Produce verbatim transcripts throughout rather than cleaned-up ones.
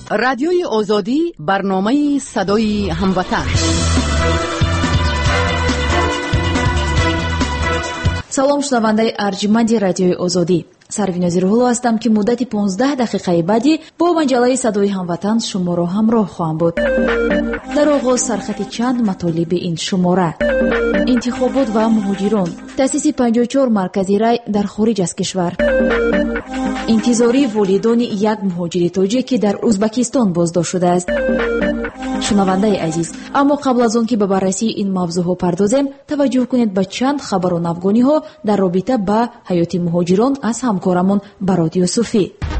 رادیوی آزادی برنامه صدای هموطن. салом шунавандаи арҷиманди радиои озодӣ, сарвинози рӯҳулло ҳастам ки муддати понздаҳ дақиқаи баъди бо маҷаллаи садои ҳамватан шуморо ҳамроҳ хоҳам буд. дар оғоз сархати чанд матолиби ин шумора: интихобот ва муҳоҷирон, таъсиси панҷоҳу чор маркази рай дар хориҷ аз кишвар, интизори волидони як муҳоҷири тоҷик ки дар узбекистон боздошт шудааст. шунавандаи азиз, аммо қабл аз он ки ба баррасии ин мавзӯъҳо пардозем, таваҷҷӯҳ кунед ба чанд хабару навгониҳо дар робита ба ҳаёти муҳоҷирон аз ҳамкорамон Барод Юсуфӣ.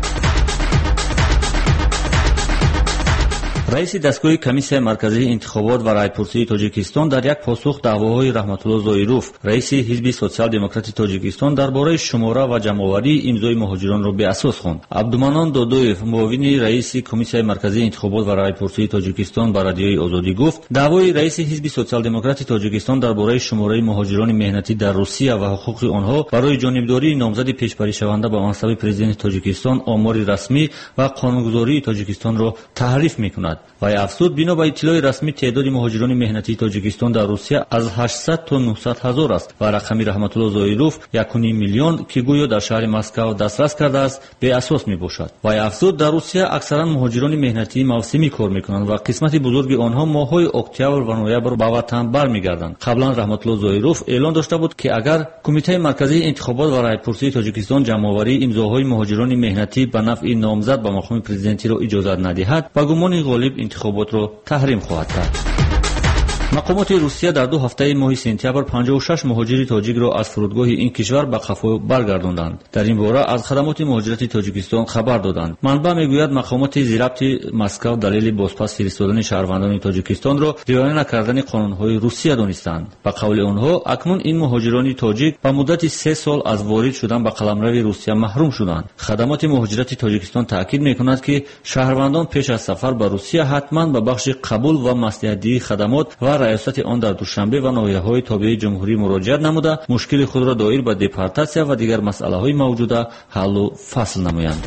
раиси дастгоҳи комиссияи марказии интихобот ва райпурсии тоҷикистон дар як посух даъвоҳои Раҳматулло Зоиров, раиси ҳизби социал-демократи тоҷикистон, дар бораи шумора ва ҷамъоварии имзои муҳоҷиронро беасос хонд. Абдуманон Додоев, муовини раиси комиссияи марказии интихобот ва райпурсии тоҷикистон, ба радиои Озодӣ гуфт, даъвои раиси ҳизби социал-демократи тоҷикистон дар бораи шумораи муҳоҷирони меҳнатӣ дар Русия ва ҳуқуқи онҳо барои ҷонибдории номзади пешбаришаванда ба мансаби президенти Тоҷикистон омори расмӣ ва қонунгузории Тоҷикистонро таҳриф мекунад. вай афзуд, бино ба иттилои расмӣ теъдоди муҳоҷирони меҳнатии Тоҷикистон дар Русия аз ҳаштсад то нӯҳсад ҳазор аст ва рақами Раҳматулло Зоиров якуним миллион ки гӯё дар шаҳри Москав дастрас кардааст, беасос мебошад. вай афзуд, дар Русия аксаран муҳоҷирони меҳнатии мавсимӣ кор мекунанд ва қисмати бузурги онҳо моҳҳои октябр ва ноябр ба ватан бармегарданд. қаблан Раҳматулло Зоиров эълон дошта буд ки агар Кумитаи марказии интихобот ва райпурсии Тоҷикистон ҷамъоварии имзоҳои муҳоҷирони меҳнатӣ ба нафъи номзад ба мақоми президентиро иҷозат надиҳад, ба гумони ғолиб интихоботро таҳрим хоҳад кард. мақомоти Русия дар ду ҳафтаи моҳи сентябр панҷоҳу шаш муҳоҷири тоҷикро аз фурудгоҳи ин кишвар ба қафо баргардонданд. дар ин бора аз хадамоти муҳоҷирати Тоҷикистон хабар доданд. манбаъ мегӯяд мақомоти зирабти Москав далели бозпас фиристодани шаҳрвандони Тоҷикистонро риоя накардани қонунҳои Русия донистанд. ба қавли онҳо, акнун ин муҳоҷирони тоҷик ба муддати се сол аз ворид шудан ба қаламрави Русия маҳрум шуданд. хадамоти муҳоҷирати Тоҷикистон таъкид мекунад ки шаҳрвандон пеш аз сафар ба Русия ҳатман ба бахши қабул ва маслиҳатдиҳии хадамот ва раёсати он дар Душанбе ва ноҳияҳои тобеи ҷумҳурӣ муроҷиат намуда, мушкили худро доир ба депортатсия ва дигар масъалаҳои мавҷуда ҳаллу фасл намоянд.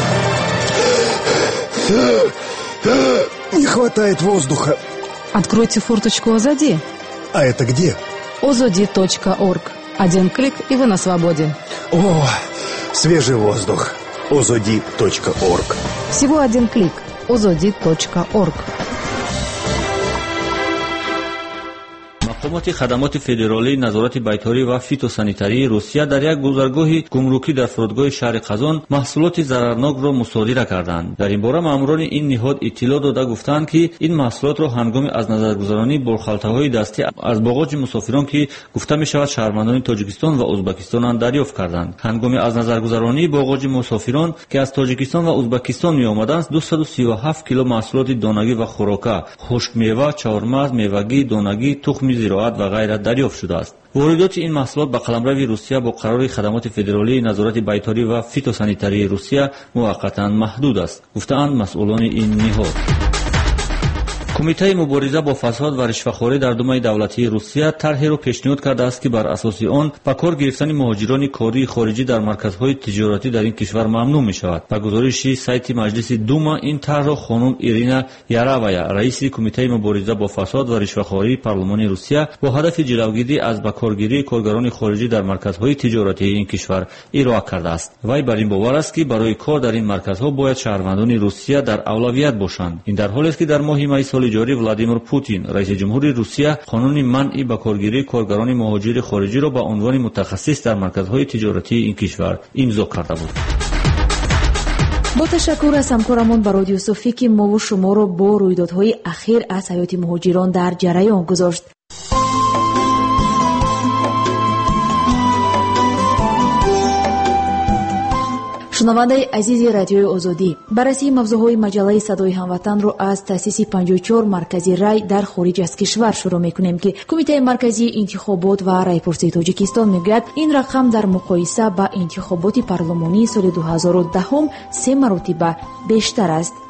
Не хватает воздуха. Откройте форточку Озоди. А это где? озоди точка орг. Один клик, и вы на свободе. О, свежий воздух. озоди точка орг. Всего один клик. озоди точка орг. мақомоти хадамоти федералии назорати байторӣ ва фитосанитарии Русия дар як гузаргоҳи гумрукӣ дар фурудгоҳи шаҳри Қазон маҳсулоти зарарнокро мусодира карданд. дар ин бора маъмурони ин ниҳод иттилоъ дода гуфтанд, ки ин маҳсулотро ҳангоми аз назаргузаронии болхалтаҳои дастӣ аз боғоҷи мусофирон, ки гуфта мешавад шаҳрвандони Тоҷикистон ва Узбекистонанд, дарёфт карданд. ҳангоми аз назаргузаронии боғоҷи мусофирон, ки аз Тоҷикистон ва Узбекистон меомаданд, дусаду сию ҳафт кило маҳсулоти донагӣ ва хӯрока, хушкмева, чаҳормағз, мевагӣ, донагӣ, тухми зироат ва ғайра дарёфт шудааст. воридоти ин маҳсулот ба қаламрави Русия бо қарори хадамоти федералии назорати байторӣ ва фитосанитарии Русия муваққатан маҳдуд аст, гуфтаанд масъулони ин ниҳод. кумитаи мубориза бо фасод ва ришвахорӣ дар Думаи давлатии Русия тарҳеро пешниҳод кардааст, ки бар асоси он ба кор гирифтани муҳоҷирони кории хориҷӣ дар марказҳои тиҷоратӣ дар ин кишвар мамнӯъ мешавад. ба гузориши сайти маҷлиси Дума, ин тарҳро хонум Ирина Яравая, раиси кумитаи мубориза бо фасод ва ришвахории парлумони Русия, бо ҳадафи ҷилавгирӣ аз ба коргирии коргарони хориҷӣ дар марказҳои тиҷоратии ин кишвар ироа кардааст. вай бар ин бовар аст, ки барои кор дар ин марказҳо бояд шаҳрвандони Русия дар авлавият бошанд. ин дар ҳолест, ки дар моҳи майи соли ҷорӣ Владимир Путин, раиси ҷумҳури Русия, қонуни манъи ба коргирии коргарони муҳоҷири хориҷиро ба унвони мутахассис дар марказҳои тиҷоратии ин кишвар имзо карда буд. бо ташаккур аз ҳамкорамон Барод Юсуфӣ, ки мову шуморо бо рӯйдодҳои ахир аз ҳаёти муҳоҷирон дар ҷараён гузошт. шунавандаи азизи радиои Озодӣ, баррасии мавзӯъҳои маҷаллаи садои ҳамватанро аз таъсиси панҷоҳу чор маркази рай дар хориҷ аз кишвар шурӯъ мекунем, ки Кумитаи марказии интихобот ва райпурсии Тоҷикистон мегӯяд, ин рақам дар муқоиса ба интихоботи парлумонии соли ду ҳазору даҳум се маротиба бештар аст.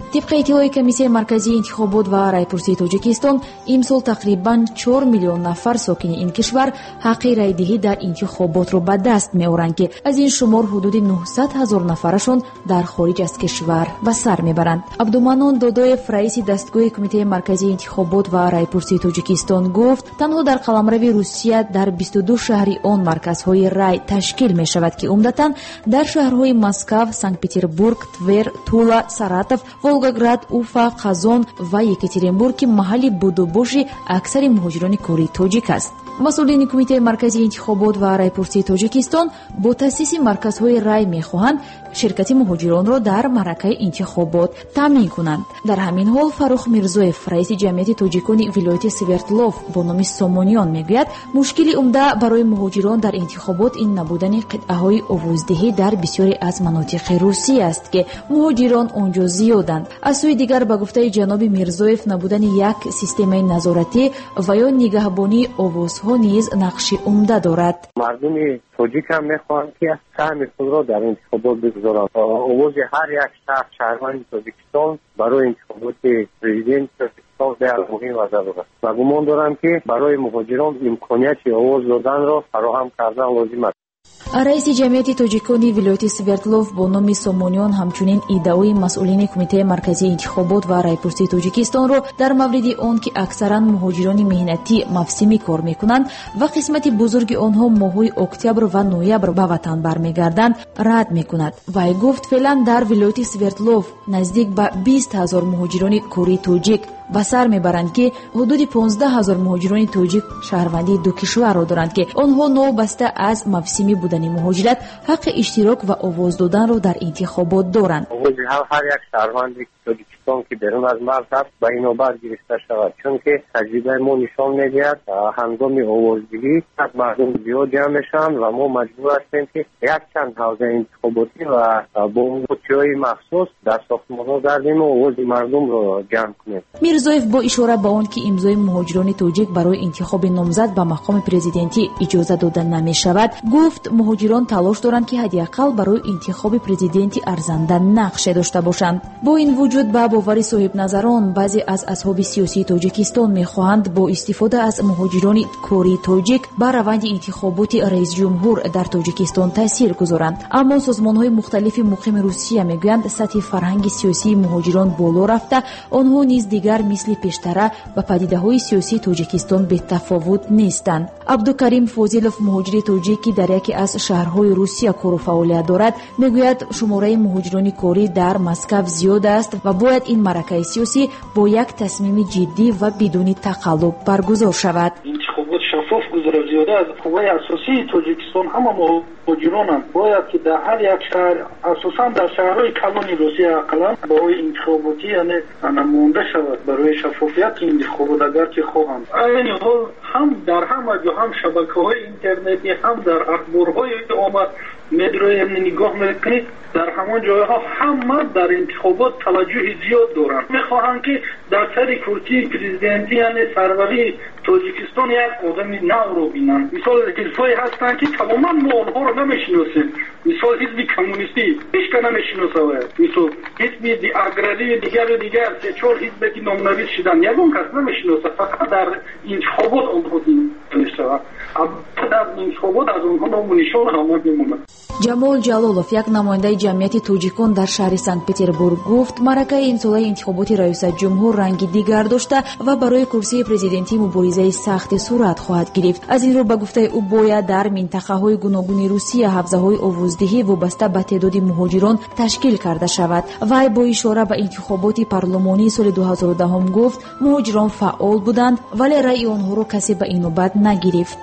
طبق اطلاع کمیسیه مرکزی انتخابات و رایپرسی تاجیکستان امسال تقریباً چهار میلیون نفر ساکن این کشور حق رای دهی در انتخابات را به دست می‌آورند که از این شمار حدود نهصد هزار نفرشون در خارج از کشور به سر میبرند. عبدالمنان دادایف رئیس دستگاه کمیته مرکزی انتخابات و رایپرسی تاجیکستان گفت تنها در قلمرو روسیه در بیست و دو شهری آن مرکزهای رای تشکیل می شود که عمدتاً در شهرهای مسکو، سنت پتربورگ، تور، تولا، ساراتов، волгоград، уфа، қазон ва екатеринбург ки маҳалли будубоши аксари муҳоҷирони кори тоҷик аст. масъулини кумитаи марказии интихобот ва райпурсии тоҷикистон бо таъсиси марказҳои рай мехоҳанд ширкати муҳоҷиронро дар маъракаи интихобот таъмин кунанд. дар ҳамин ҳол фаррух мирзоев раиси ҷамъияти тоҷикони вилояти свердлов бо номи сомониён мегӯяд мушкили умда барои муҳоҷирон дар интихобот ин набудани қитъаҳои овоздиҳӣ дар бисёре аз манотиқи русия аст ки муҳоҷирон онҷо зиёданд. аз сӯи дигар ба гуфтаи ҷаноби мирзоев набудани як системаи назоратӣ ва ё нигаҳбонии овозҳо низ нақши умда дорад. мардуми тоҷик ҳам мехоҳанд ки саҳми худро дар интихобот бигузоранд. овози ҳар як шаҳр шаҳрванди тоҷикистон барои интихоботи президенти тоҷикистон беҳад муҳим ва зарур аст. ва гумон дорам ки барои муҳоҷирон имконияти овоз доданро фароҳам кардан лозим аст. раиси ҷамъияти тоҷикони вилояти свердлов бо номи сомониён ҳамчунин иддаои масъулини кумитаи марказии интихобот ва райпурсии тоҷикистонро дар мавриди он ки аксаран муҳоҷирони меҳнатӣ мавсимӣ кор мекунанд ва қисмати бузурги онҳо моҳҳои октябр ва ноябр ба ватан бармегарданд рад мекунад. вай гуфт феълан дар вилояти свердлов наздик ба бист ҳазор муҳоҷирони курдии тоҷик ба сар мебаранд ки ҳудуди понздаҳ ҳазор муҳоҷирони тоҷик шаҳрвандии ду кишварро доранд ки онҳо новобаста аз мавсими будани муҳоҷират ҳаққи иштирок ва овоз доданро дар интихобот доранд. овози ҳар як шаҳрванди тоҷикистон ки берун аз марз аст ба инобат гирифта шавад, чунки таҷрибаи мо нишон медиҳад ҳангоми овоздиҳӣ мардум зиёд ҷамъ мешаванд ва мо маҷбур ҳастем ки якчанд ҳавзаи интихоботӣ ва бо омӯзишҳои махсус дар сохтмонҳо гардему овози мардумро ҷамъ кунем. мирзоев бо ишора ба он ки имзои муҳоҷирони тоҷик барои интихоби номзад ба мақоми президентӣ иҷоза дода намешавад гуфт муҳоҷирон талош доранд ки ҳадиақал барои интихоби президенти арзанда нақше дошта бошанд. бо ин вуҷуд ба бовари соҳибназарон баъзе аз асҳоби сиёсии тоҷикистон мехоҳанд бо истифода аз муҳоҷирони кории тоҷик ба раванди интихоботи раисҷумҳур дар тоҷикистон таъсир гузоранд. аммо созмонҳои мухталифи муқими русия мегӯянд сатҳи фарҳанги сиёсии муҳоҷирон боло рафта онҳо низ дигар мисли пештара ба падидаҳои сиёсии тоҷикистон бетафовут нестанд. абдукарим фозилов муҳоҷири тоҷик ки дар яке аз шаҳрҳои русия кору фаъолият дорад мегӯяд шумораи муҳоҷирони корӣ дар москав зиёд аст ва бояд ин маъракаи сиёсӣ бо як тасмими ҷиддӣ ва бидуни тақаллуб баргузор шавад. интихобот шаффоф гузарад. зиёда аз қувваи асосии тоҷикистон ҳама муҳоҷиронанд. бояд ки дар ҳар як шаҳр асосан дар шаҳрҳои калони русия ақаллан барои интихоботӣ яъне монда шавад барои шаффофияти интихобот агар ки хоҳанд. айни ҳол ҳам дар ҳама ҷо ҳам шабакаҳои интернетӣ ҳам дар ахборҳои омад медроем нигоҳ мекунед дар ҳамон ҷойҳо ҳама дар интихобот таваҷҷӯҳи зиёд доранд. мехоҳанд ки дар сари курсии президентӣ яъне сарварии тоҷикистон як одами навро бинанд. мисол ҳизбҳое ҳастанд ки тамоман мо онҳоро намешиносем. мисол ҳизби коммунистӣ ҳечка намешиносавад. мисол ҳизби аграрии дигару дигар се чор ҳизбе ки номнавис шуданд ягон кас намешиносад. фақат дар интихобот онҳо мешавад. дар интихобот аз онҳо ному нишон омад мемонад. ҷамол ҷалолов як намояндаи ҷамъияти тоҷикон дар шаҳри сант петербург гуфт маъракаи имсолаи интихоботи раисаҷумҳур ранги дигар дошта ва барои курсии президентӣ муборизаи сахте сурат хоҳад гирифт. аз ин рӯ ба гуфтаи ӯ бояд дар минтақаҳои гуногуни русия ҳавзаҳои овоздиҳӣ вобаста ба теъдоди муҳоҷирон ташкил карда шавад. вай бо ишора ба интихоботи парлумонии соли ду ҳазору даҳум гуфт муҳоҷирон фаъол буданд вале раъи онҳоро касе ба инобат нагирифт.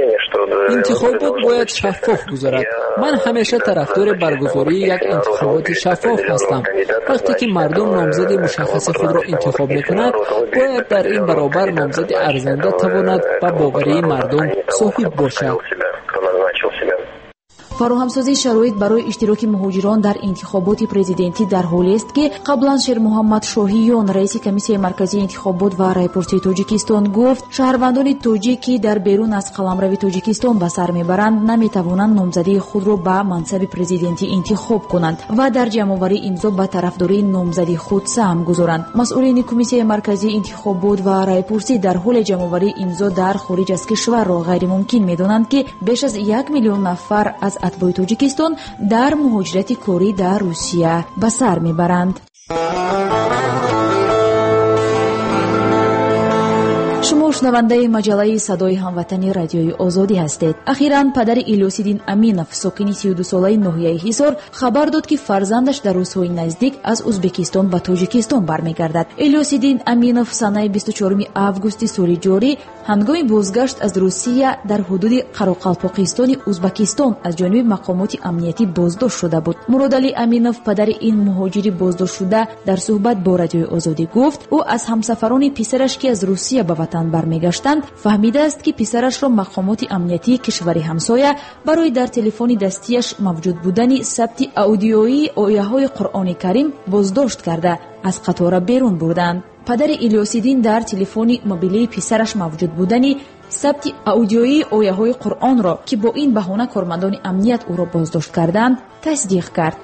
интихобот бояд шаффоф гузарад. ман ҳамеша тарафдори баргузории як интихоботи шаффоф ҳастам. вақте ки мардум номзади мушаххаси худро интихоб мекунад бояд дар ин баробар номзади арзанда тавонад ба боварии мардум соҳиб бошад. фароҳамсозии шароит барои иштироки муҳоҷирон дар интихоботи президентӣ дар ҳоле аст ки қаблан Шермуҳаммад Шоҳиён, раиси комиссияи марказии интихобот ва райпортии Тоҷикистон гуфт, шаҳрвандони тоҷик ки дар берун аз қаламрави Тоҷикистон ба сар мебаранд, наметавонанд номзадии худро ба мансаби президентӣ интихоб кунанд ва дар ҷамъоварии имзо ба тарафдории номзади худ саҳм гузоранд. масъулини комиссияи марказии интихобот ва райпортӣ дар ҳоли ҷамъоварии имзо дар хориҷ аз кишварро ғайримумкин медонанд ки беш аз як миллион нафар аз атбои Тоҷикистон дар муҳоҷирати корӣ дар Русия ба сар мебаранд. шумо шунавандаи маҷаллаи садои ҳамватани радиои озодӣ ҳастед. ахиран падари Илёсиддин Аминов, сокини си ду солаи ноҳияи Ҳисор, хабар дод ки фарзандаш дар рӯзҳои наздик аз Узбекистон ба Тоҷикистон бармегардад. Илёсиддин Аминов санаи бисту чорум августи соли ҷорӣ ҳангоми бозгашт аз Русия дар ҳудуди Қароқалпоқистони Узбекистон аз ҷониби мақомоти амниятӣ боздошт шуда буд. Муродали Аминов, падари ин муҳоҷири боздоштшуда, дар суҳбат бо радиои озодӣ гуфт, ӯ аз ҳамсафарони писараш ки аз Русия ба ватан бармегаштанд фаҳмидааст ки писарашро мақомоти амниятии кишвари ҳамсоя барои дар телефони дастияш мавҷуд будани сабти аудиоии ояҳои Қуръони Карим боздошт карда аз қатора берун бурданд. падари Илёсиддин дар телефони мобилии писараш мавҷуд будани сабти аудиоии ояҳои Қуръонро, ки бо ин баҳона кормандони амният ӯро боздошт карданд, тасдиқ кард.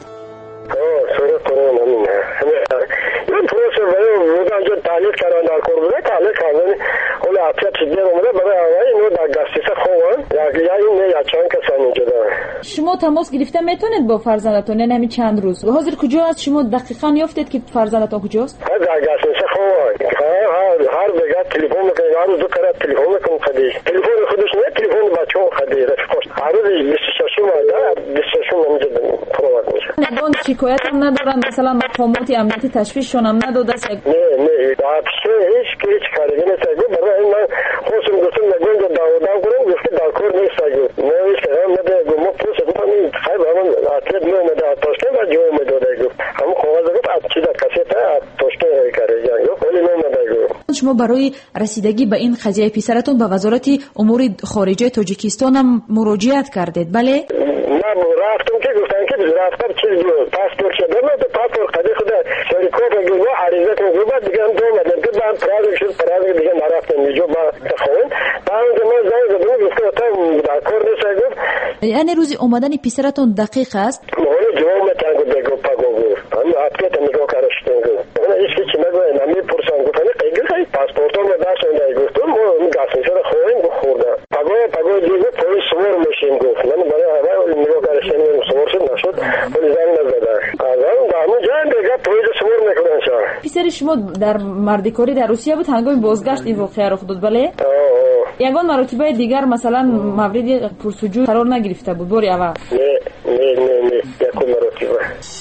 تعلیق کردن در کوربه تعلیق کردن اون عطیت دیگر اومده برای اول اینو در دسترس خوبن یا این نه یا چند کسان اینجا دارن. شما تماس گرفته میتونید با فرزندتون؟ نه همین چند روز حاضر کجا است؟ شما دقیقاً یافتید که فرزندتون کجاست؟ در دسترس خوبن. هر هر دیگه تلفن میکنه، هر روز دو کار تلفن میکنه خودی. تلفن خودش نه، تلفن بچه‌ها خودی رفیقش. هر روز بیست و شش ماه بیست و شش اینجا پروات میشه. ندون شکایت هم ندارن مثلا مقامات امنیتی تشویششون هم نداده است؟ نه نه واپسه هیچ هیچ کاری نمیشه. برای من خودم گفتم نگویم داو داو کنم گفت داو کار نیست اگه نه هیچ کاری نمیده. گفتم پوست گفتم این خیلی برام اطلاع نمیده. توشته و جو میداده گفت. همون خواهد گفت چیزا کسیته توشته کاری جایی ولی نمیده گفت. شما برای رسیدگی به این قضیه پسرتون به وزارت امور خارجه تاجیکستان هم مراجعت کردید بله؟ من رفتم که گفتن که رفتم چیز بود پاسپورت شده نه تو پاسپورت خدی خدا شریکو بگو عریضه کنم بعد دیگه هم دو مدت که من پراز شد پراز دیگه نرفتم اینجا با تخون بعد من زنگ زدم گفتم تا در کار نیست گفت یعنی روزی اومدن پسرتون دقیق است؟ مالی جواب میتونم بگو پاگو گفت همین اپکت نگاه کارشتن گفت اون هیچ کی نگوه نمی پرسان گفتن قیگل خیلی پاسپورتم رو داشتن دایی گفتم ما گاسن شده خویم گفت خوردم پاگو پاگو دیگه پلیس سوار میشیم گفت من برای اول نگاه کارشتن سوار شد نشد ولی زنگ نزده آزان دامو جان دیگه پلیس سوار میکنن شا پسر شما در مردکاری در روسیه بود هنگام بازگشت این واقعه رخ داد بله؟ یگان مرتبه دیگر مثلا مورد پرسجو قرار نگرفته بود باری اول؟ نه نه نه نه یکم مرتبه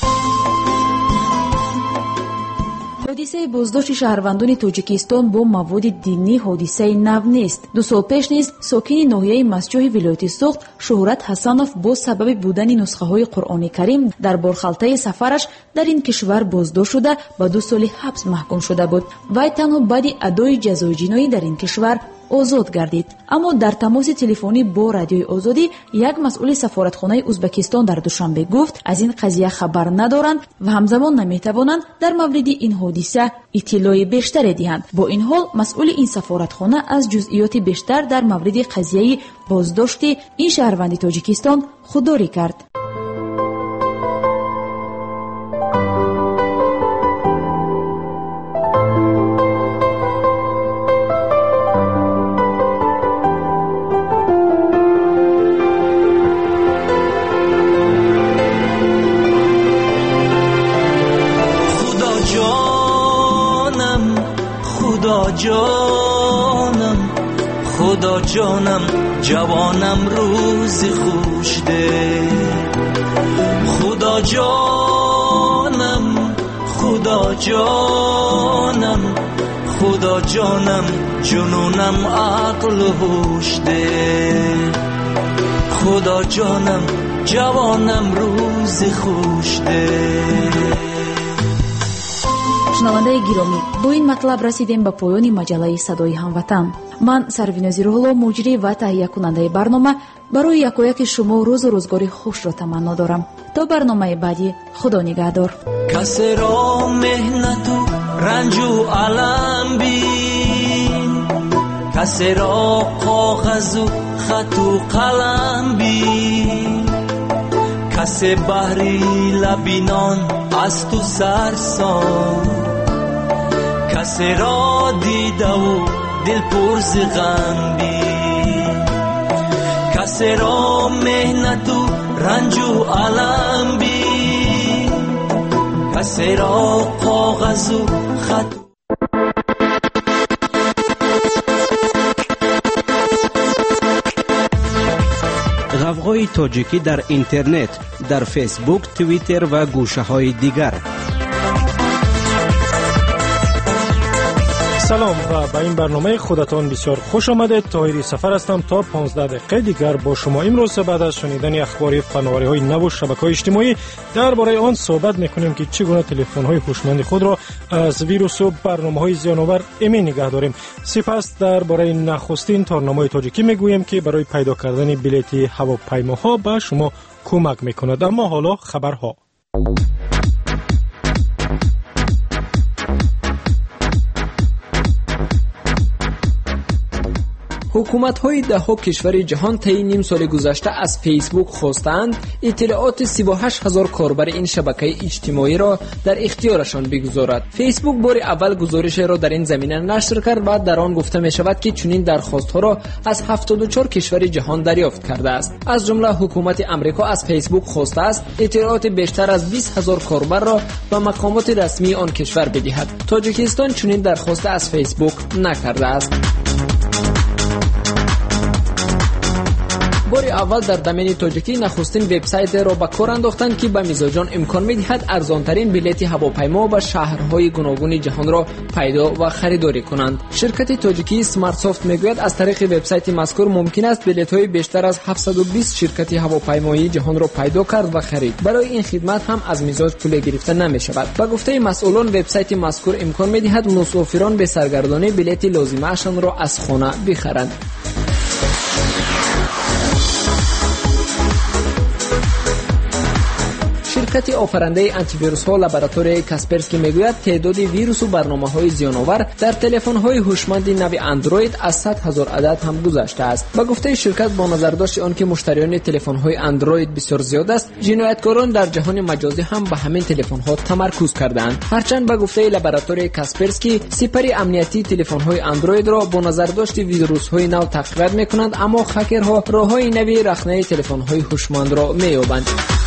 ҳодисаи боздошти шаҳрвандони тоҷикистон бо маводи динӣ ҳодисаи нав нест. ду сол пеш низ сокини ноҳияи Масҷоҳи вилояти Суғд Шӯҳрат Ҳасанов бо сабаби будани нусхаҳои Қуръони Карим дар борхалтаи сафараш дар ин кишвар боздошт шуда ба ду соли ҳабс маҳкум шуда буд. Вай танҳо баъди адои ҷазои ҷиноӣ дар ин кишвар озод гардид. аммо дар тамоси телефонӣ бо радиои озодӣ як масъули сафоратхонаи Узбекистон дар Душанбе гуфт аз ин қазия хабар надоранд ва ҳамзамон наметавонанд дар мавриди ин ҳодиса иттилои бештаре диҳанд. бо ин ҳол масъули ин сафоратхона аз ҷузъиёти бештар дар мавриди қазияи боздошти ин шаҳрванди Тоҷикистон худдорӣ кард. جانم خدا جانم جوانم روزی خوش ده خدا جانم خدا جانم خدا جانم جنونم عقل هوش ده خدا جانم جوانم روزی خوش ده. шунавандаи гиромӣ, бо ин матлаб расидем ба поёни маҷаллаи Садои ҳамватан. ман Сарвинозӣ Рӯҳулло, муҷрӣ ва таҳиякунандаи барнома, барои якояки шумо рӯзу рӯзгори хушро таманно дорам. то барномаи баъдӣ, худо нигаҳдор. касеро меҳнату ранҷу алам бин, касеро коғазу хату қалам бин, касе баҳри лабинон аз ту сарсон, касеро дидаву дилпурзи ғам бин, касеро меҳнату ранҷу алам бин, касеро коғазу хату. ғавғои тоҷикӣ дар интернет, дар фейсбук, твиттер ва гӯшаҳои дигар. салом ва ба ин барномаи худатон бисёр хуш омадед. тоҳири сафар ҳастам. то понздаҳ дақиқаи дигар бо шумо имрӯз баъд аз шунидани ахбори фаннавариҳои наву шабакаҳои иҷтимоӣ дар бораи он суҳбат мекунем ки чӣ гуна телефонҳои ҳушманди худро аз вирусу барномаҳои зиёновар эмин нигоҳ дорем. сипас дар бораи нахустин торнамои тоҷикӣ мегӯем ки барои пайдо кардани билети ҳавопаймоҳо ба шумо кӯмак мекунад. аммо ҳоло хабарҳо. ҳукуматҳои даҳҳо кишвари ҷаҳон таи ним соли гузашта аз фейсбук хостанд иттилооти си бо ҳашт ҳазор корбари ин шабакаи иҷтимоиро дар ихтиёрашон бигузорад. фейсбук бори аввал гузоришеро дар ин замина нашр кард ва дар он гуфта мешавад ки чунин дархостҳоро аз ҳафтоду чор кишвари ҷаҳон дарёфт кардааст. аз ҷумла ҳукумати амрико аз фейсбук хостааст иттилооти бештар аз бист ҳазор корбарро ба мақомоти расмии он кишвар бидиҳад. тоҷикистон чунин дархоста аз фейсбук накардааст. бори аввал дар домени тоҷикӣ нахустин вебсайтеро ба кор андохтанд ки ба мизоҷон имкон медиҳад арзонтарин билети ҳавопаймо ба шаҳрҳои гуногуни ҷаҳонро пайдо ва харидорӣ конанд. ширкати тоҷикии смартсофт мегӯяд аз тариқи вебсайти мазкур мумкин аст билетҳои бештар аз ҳафтсаду бист ширкати ҳавопаймоии ҷаҳонро пайдо кард ва харид. барои ин хидмат ҳам аз мизоҷ пуле гирифта намешавад. ба гуфтаи масъулон вебсайти мазкур имкон медиҳад мусофирон бе саргардонӣ билети лозимаашонро аз хона бихаранд. ширкати офарандаи антивирусҳо лабораторияи Касперский мегӯяд теъдоди вирусу барномаҳои зиёновар дар телефонҳои ҳушманди нави Android аз сад ҳазор адад ҳам гузаштааст. ба гуфтаи ширкат, бо назардошти он ки муштариёни телефонҳои Android бисёр зиёд аст, ҷинояткорон дар ҷаҳони маҷозӣ ҳам ба ҳамин телефонҳо тамаркуз кардаанд. ҳарчанд ба гуфтаи лабораторияи Касперский, сипари амниятии телефонҳои Androidро бо назардошти вирусҳои нав тақвият мекунанд, аммо хакерҳо роҳҳои нави рахнаи телефонҳои ҳушмандро меёбанд.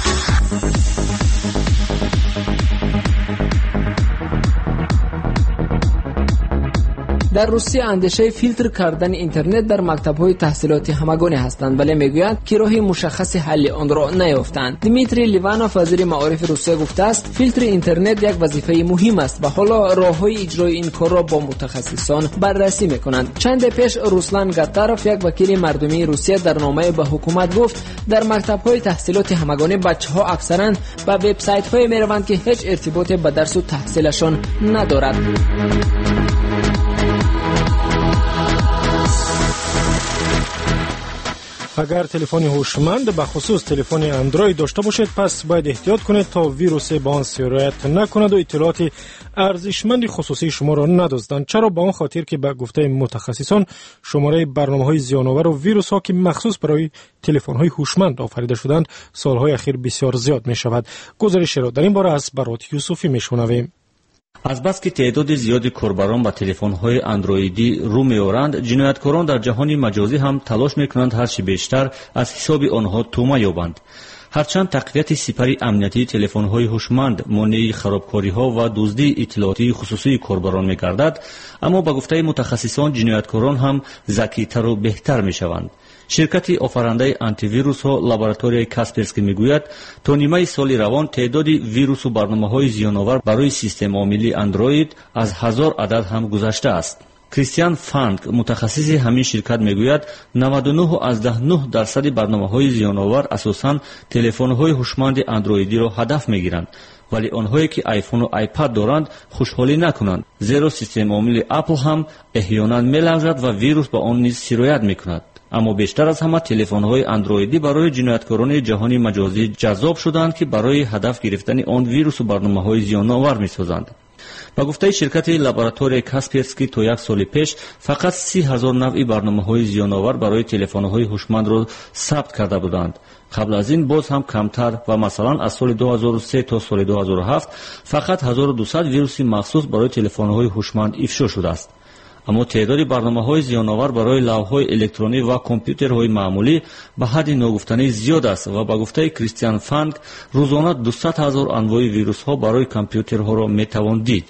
дар Русия андешаи филтр кардани интернет дар мактабҳои таҳсилоти ҳамагонӣ ҳастанд, вале мегӯянд ки роҳи мушаххаси ҳалли онро наёфтанд. Дмитрий Ливанов, вазири маорифи Русия, гуфтааст, филтри интернет як вазифаи муҳим аст ва ҳоло роҳҳои иҷрои ин корро бо мутахассисон баррасӣ мекунанд. чанде пеш Руслан Гаттаров, як вакили мардумии Русия, дар номае ба ҳукумат гуфт, дар мактабҳои таҳсилоти ҳамагонӣ бачаҳо аксаран ба вебсайтҳое мераванд ки ҳеҷ иртиботе ба дарсу таҳсилашон надорад. агар телефони ҳушманд ба хусус телефони Android дошта бошед, пас бояд эҳтиёт кунед то вирусе ба он сироят накунаду иттилооти арзишманди хусусии шуморо надозданд. чаро? ба он хотир ки ба гуфтаи мутахассисон шумораи барномаҳои зиёновару вирусҳо ки махсус барои телефонҳои ҳушманд офарида шуданд солҳои ахир бисёр зиёд мешавад. гузаришеро дар ин бора аз Барот Юсуфӣ мешунавем. азбаски теъдоди зиёди корбарон ба телефонҳои андроидӣ рӯ меоранд, ҷинояткорон дар ҷаҳони маҷозӣ ҳам талош мекунанд ҳарчи бештар аз ҳисоби онҳо тума ёбанд. ҳарчанд тақвияти сипари амниятии телефонҳои ҳушманд монеи харобкориҳо ва дуздии иттилоотии хусусии корбарон мегардад, аммо ба гуфтаи мутахассисон ҷинояткорон ҳам закитару беҳтар мешаванд. ширкати офарандаи антивирусҳо лабораторияи Касперский мегӯяд, то нимаи соли равон теъдоди вирусу барномаҳои зиёновар барои системоомилии Android аз ҳазор адад ҳам гузаштааст. Кристиан Фанк, мутахассиси ҳамин ширкат, мегӯяд, наваду нӯҳ аздаҳ нӯҳ дарсади барномаҳои зиёновар асосан телефонҳои ҳушманди андроидиро ҳадаф мегиранд ولی آنهایی که آیفون و آیپد دارند خوشحالی نکنند، زیرا سیستم عامل اپل هم احیانا می‌لرزد و ویروس با آن نیز سرایت می‌کند. اما بیشتر از همه تلفن‌های اندرویدی برای جنایتکاران جهانی مجازی جذاب شدند که برای هدف گرفتن آن ویروس و برنامه‌های زیان‌آور می‌سازند. با گفته شرکت لابراتوری کاسپرسکی تا یک سال پیش فقط سی هزار نوع برنامه‌های زیان‌آور برای تلفن‌های هوشمند را ثبت کرده بودند. قبل از این باز هم کمتر و مثلا از سال دو هزار و سه تا سال دو هزار و هفت فقط هزار و دویست ویروس مخصوص برای تلفن‌های هوشمند افشا شده است. اما تعداد برنامه‌های زیان‌آور برای لوح‌های الکترونی و کامپیوترهای معمولی به حد ناگفتنی زیاد است و با گفته کریستیان فانگ روزانه دویست هزار انواع ویروس‌ها برای کامپیوترها را می‌توان دید.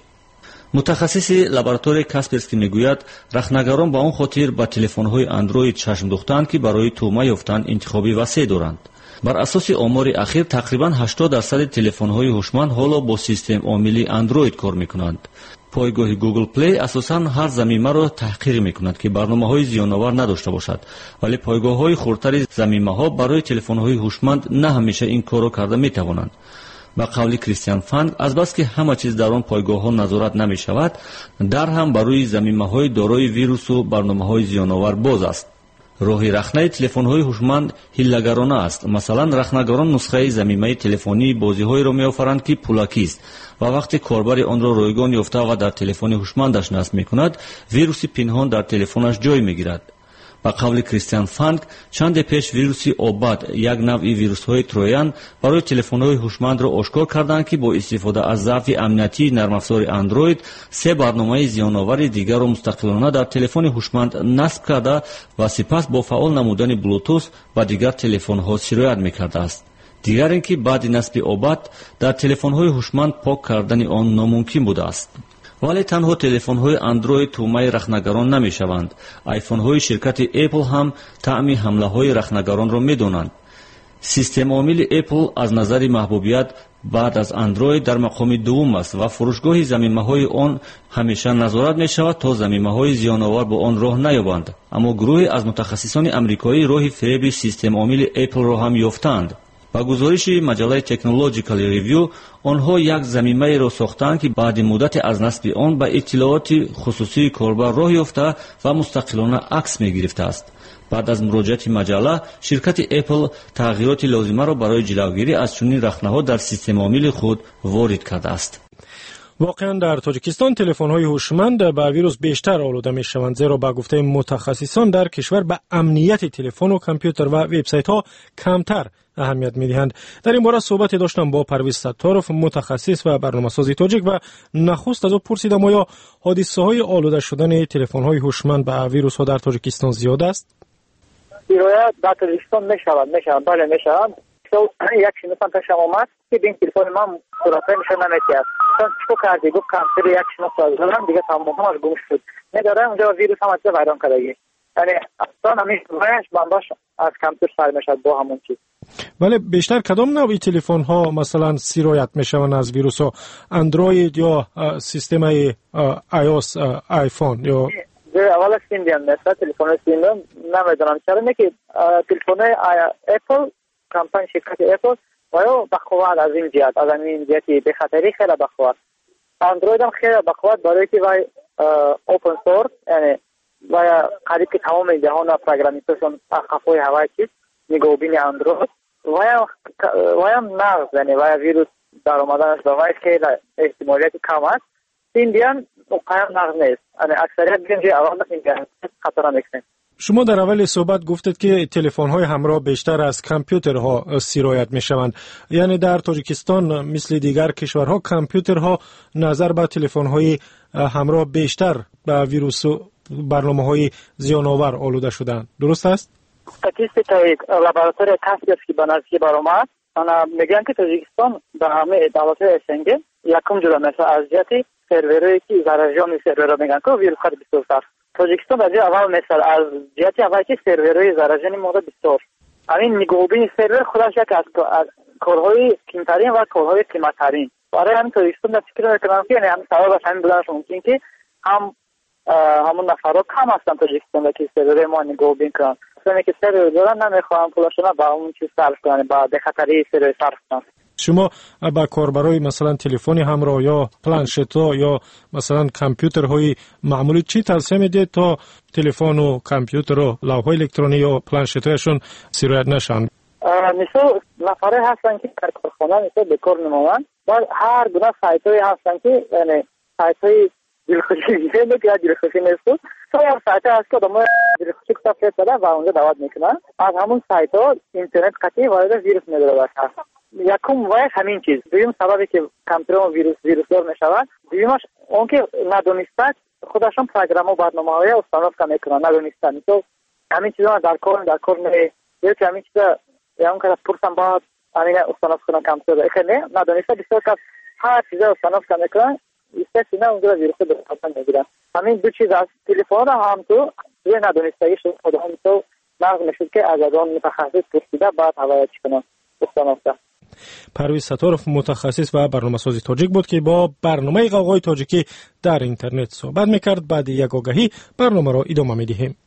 متخصص لابراتوری کاسپرسکی میگوید رخنگران با آن خاطر با تلفن‌های اندروید چشم دوختند که برای تومه یافتن انتخابی وسیع دارند. بر اساس آمار اخیر تقریباً هشتاد درصد تلفن‌های هوشمند حالا با سیستم عامل اندروید کار می‌کنند. پایگاه گوگل پلی اساساً هر ضمیمه را تحقیر می‌کند که برنامه‌های زیان‌آور نداشته باشد، ولی پایگاه‌های خردتر ضمیمه‌ها برای تلفن‌های هوشمند نه همیشه این کار را کرده می‌توانند. با قول کریستیان فانگ از بس که همه چیز در آن پایگاه‌ها نظارت نمی‌شود، در هم برای ضمیمه‌های دارای ویروس و برنامه‌های زیان‌آور باز است. راهی رخنه تلفن‌های هوشمند حیله‌گرانه است. مثلا رخنگران نسخه ضمیمه تلفنی بازی‌های را می‌آفرند که پولاکی است و وقتی کاربر آن را رایگان یافته و در تلفن هوشمندش نصب می‌کند، ویروس پنهان در تلفنش جای می‌گیرد. با قول کریستیان فانگ چند پیش ویروس اوباد، یک نوع ویروس‌های ترویان برای تلفن‌های هوشمند را آشکار کردند که با استفاده از ضعف امنیتی نرم افزار اندروید سه برنامه زیان‌آور دیگر را مستقلانه در تلفن هوشمند نصب کرده و سپس با فعال نمودن بلوتوث با دیگر تلفن‌ها سرایت می‌کرده است. دیگر اینکه بعد نصب اوباد در تلفن‌های هوشمند پاک کردن آن ناممکن بوده است. ولی تنها تلفن‌های اندروید تومه رخنگران نمی‌شوند. آیفون‌های شرکت اپل هم طعم حمله‌های رخنگران را می‌دانند. سیستم عامل اپل از نظر محبوبیت بعد از اندروید در مقام دوم است و فروشگاه ضمیمه‌های آن همیشه نظارت می‌شود تا ضمیمه‌های زیان‌آور با آن راه نیابند. اما گروهی از متخصصان آمریکایی راه فریب سیستم عامل اپل را هم یافتند. با گزارش مجله تکنولوژیکال ریویو آنها یک ضمیمه را ساختند که بعد مدت از نصب آن به اطلاعات خصوصی کاربر راه یافته و مستقلانه عکس می‌گرفته است. بعد از مراجعه مجله شرکت اپل تغییرات لازمه را برای جلوگیری از چنین رخنه‌ها در سیستم عامل خود وارد کرده است. واقعا در تاجیکستان تلفن‌های هوشمند با ویروس بیشتر آلوده می‌شوند، زیرا با گفته متخصصان در کشور به امنیت تلفن و کامپیوتر و وبسایت‌ها کمتر اهمیت می‌دهند. در این باره صحبت داشتم با پرویز ستارов متخصص و برنامه‌ساز تاجیک و نخست از او پرسیدم آیا حادثه‌های آلوده شدن تلفن‌های هوشمند با ویروس‌ها در تاجیکستان زیاد است؟ سرایت در تاجیکستان می‌شود، می‌شود، بله می‌شود. تو یک شناسان پیشم آمد که به این تلفن من صورتای میشه نمی‌کرد. چون چیکار کردی؟ گفت کامپیوتر یک شناسان دارم دیگه تمام همش گم شد. نداره اونجا ویروس هم از ویران کردگی. یعنی اصلا همین وایش بنداش از کامپیوتر سر میشد با همون چیز. ولی بیشتر کدام نوعی تلفن ها مثلا سرایت میشون از ویروس ها؟ اندروید یا سیستم ای او اس آیفون یا اول سیمبیان مثلا تلفن سیمبیان نمیدونم چرا نه که تلفن اپل کمپانی شرکت اپل و بخواد از این جهت از این جهتی به خطری خیلی بخواد. اندروید هم خیلی بخواد برای که وای اوپن سورس یعنی و قریب که تمام جهان پروگرامیستشون خفای هوای چیز نگوبین اندروید و هم نغز یعنی و ویروس در آمدنش به وای که احتمالیت کم است. این بیان قایم نغز نیست یعنی اکثریت بیان جای اول این بیان خطر نمیکنه. شما در اول صحبت گفتید که تلفن‌های همراه بیشتر از کامپیوترها سرایت می‌شوند. یعنی در تاجیکستان مثل دیگر کشورها کامپیوترها نظر به تلفن‌های همراه بیشتر به ویروس و برنامه‌های زیان‌آور آلوده شدند. درست است؟ استاتیستیکای لابراتوری کاسپرسکی به نزدیکی برآمد. انا میگن که تاجیکستان به همه دولت‌های اسنگ یکم جدا مثلا از جهتی سرورایی که زرجانی سرور میگن که ویروس خیلی بسیار تاجیکستان در اول مثل از جهتی اول که سرورهای زرجانی موقع بسیار همین نگوبین سرور خودش یک از کارهای کمترین و کارهای قیمتترین برای همین تاجیکستان در فکر میکنم که یعنی هم سوال همین بودنش ممکن که هم همون نفرها کم هستن تاجیکستان که سرور ما نگوبین کنن اصلا که سرور دارن نمیخوام پولاشون با اون چیز صرف کنن با به خطری سرور صرف کنن. شما با کاربرای مثلا تلفن همراه یا پلنشت ها یا مثلا کامپیوترهای معمولی چی توصیه میدید تا تلفن و کامپیوتر و لوحه الکترونی یا پلنشت هاشون سرایت نشن؟ مثلا نفره هستن که در کارخانه مثلا به کار نموند و هر گونه سایت های هستن که یعنی سایت های دلخوشی میده که دلخوشی نیست. سایر سایت هست که آدم‌ها دلخوشی کتاب زدن و اونجا دعوت میکنن. از همون سایت ها اینترنت قطعی وارد ویروس میده باشه. یکم وایس همین چیز. دوم سببی که کامپیوتر ویروس ویروس دار میشود. دومش اون که ندونسته خودشون پروگرام و برنامه‌های استفاده میکنن ندونسته. مثلا همین چیزا در کار در کار نه. یه همین چیزا یا اون که پرسان بعد همین استفاده کنن کامپیوتر. اخه نه ندونسته بسیار که هر چیزا استفاده میکنن. استفاده نه اونجا ویروس دار میگیرن. همین دو چیز از تلفن هم تو روی ندونستگی شد خود هم تو نقض میشد که از آن متخصص پرسیده بعد حوایت کنن استفاده. پرویز ستارف متخصص و برنامه‌ساز تاجیک بود که با برنامه غوغای تاجیکی در اینترنت صحبت میکرد. بعد یک آگهی برنامه را ادامه میدهیم.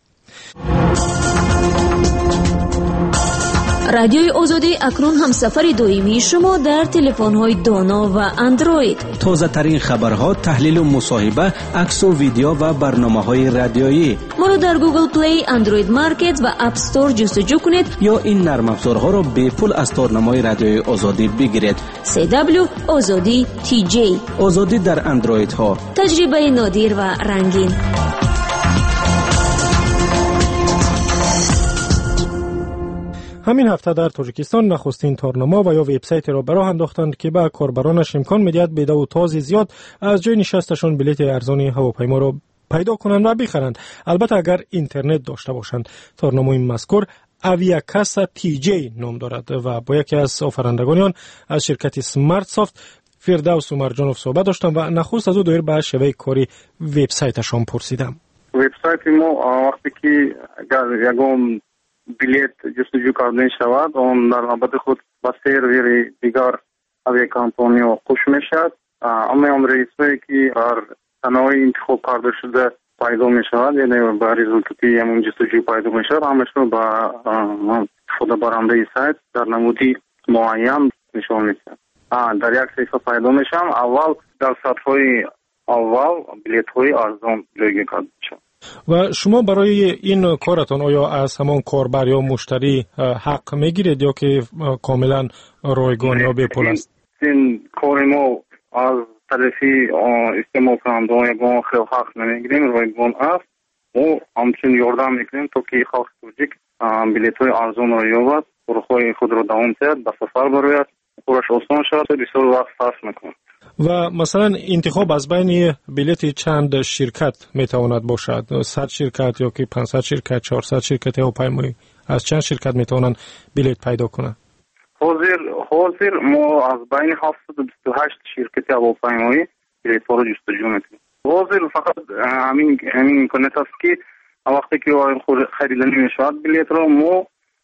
رادیوی آزادی اکنون هم سفر دائمی شما در تلفن‌های دانا و اندروید. تازه ترین خبرها، تحلیل و مصاحبه، عکس و ویدیو و برنامه‌های رادیویی. ما را در گوگل پلی، اندروید مارکت و اپ استور جستجو کنید یا این نرم افزارها را به پول از تارنمای رادیوی آزادی بگیرید. سی دبلیو آزادی تی جی. آزادی در اندروید ها. تجربه نادر و رنگین. همین هفته در تاجیکستان نخستین تارنما و یا وبسایت را براه انداختند که به کاربرانش امکان میدهد به دو تاز زیاد از جای نشستشان بلیط ارزانی هواپیما را پیدا کنند و بخرند، البته اگر اینترنت داشته باشند. تارنمای مذکور اویاکاسا تی جی نام دارد و با یکی از آفرندگان آن از شرکت سمارت سافت فردوس عمرجانوف صحبت داشتم و نخست از او دایر به شیوه کاری وبسایتشان پرسیدم. وبسایت ما وقتی که اگر یگام بلیت جستجو کرده شود اون در نوبت خود با سرور دیگر اویاکمپانی خوش میشد. اما اون رئیسایی که هر تنوع انتخاب کرده شده پیدا می شود، یعنی با رزولتاتی همون جستجو پیدا می شود، همشون با خود برنده سایت در نمودی معین نشان می شود. در یک صفحه پیدا می شود. اول در صفحه اول بلیت های ارزان لوگین کرده می شود. و شما برای این کارتان آیا از همان کاربر یا مشتری حق میگیرید یا که کاملا رایگان یا به پول است؟ این کار ما از طرفی استعمال کنندگان یگان خیلی حق نمیگیریم، رایگان است. و همچنین یاردم میکنیم تا که خلق تاجیک بلیط های ارزان را یابد، پروخوی خود را دوام دهد، به سفر بروید، کارش آسان شود و بسیار وقت صرف نکند. و مثلا انتخاب از بین بلیط چند شرکت میتواند باشد؟ صد شرکت یا که پانصد شرکت، چهارصد شرکت هواپیمایی از چند شرکت میتوانند بلیط پیدا کنند؟ حاضر حاضر ما از بین هفتصد و بیست و هشت شرکت هواپیمایی بلیط ها را جستجو میکنیم. حاضر فقط همین همین امکانات است که وقتی که خریده نمیشود بلیط را ما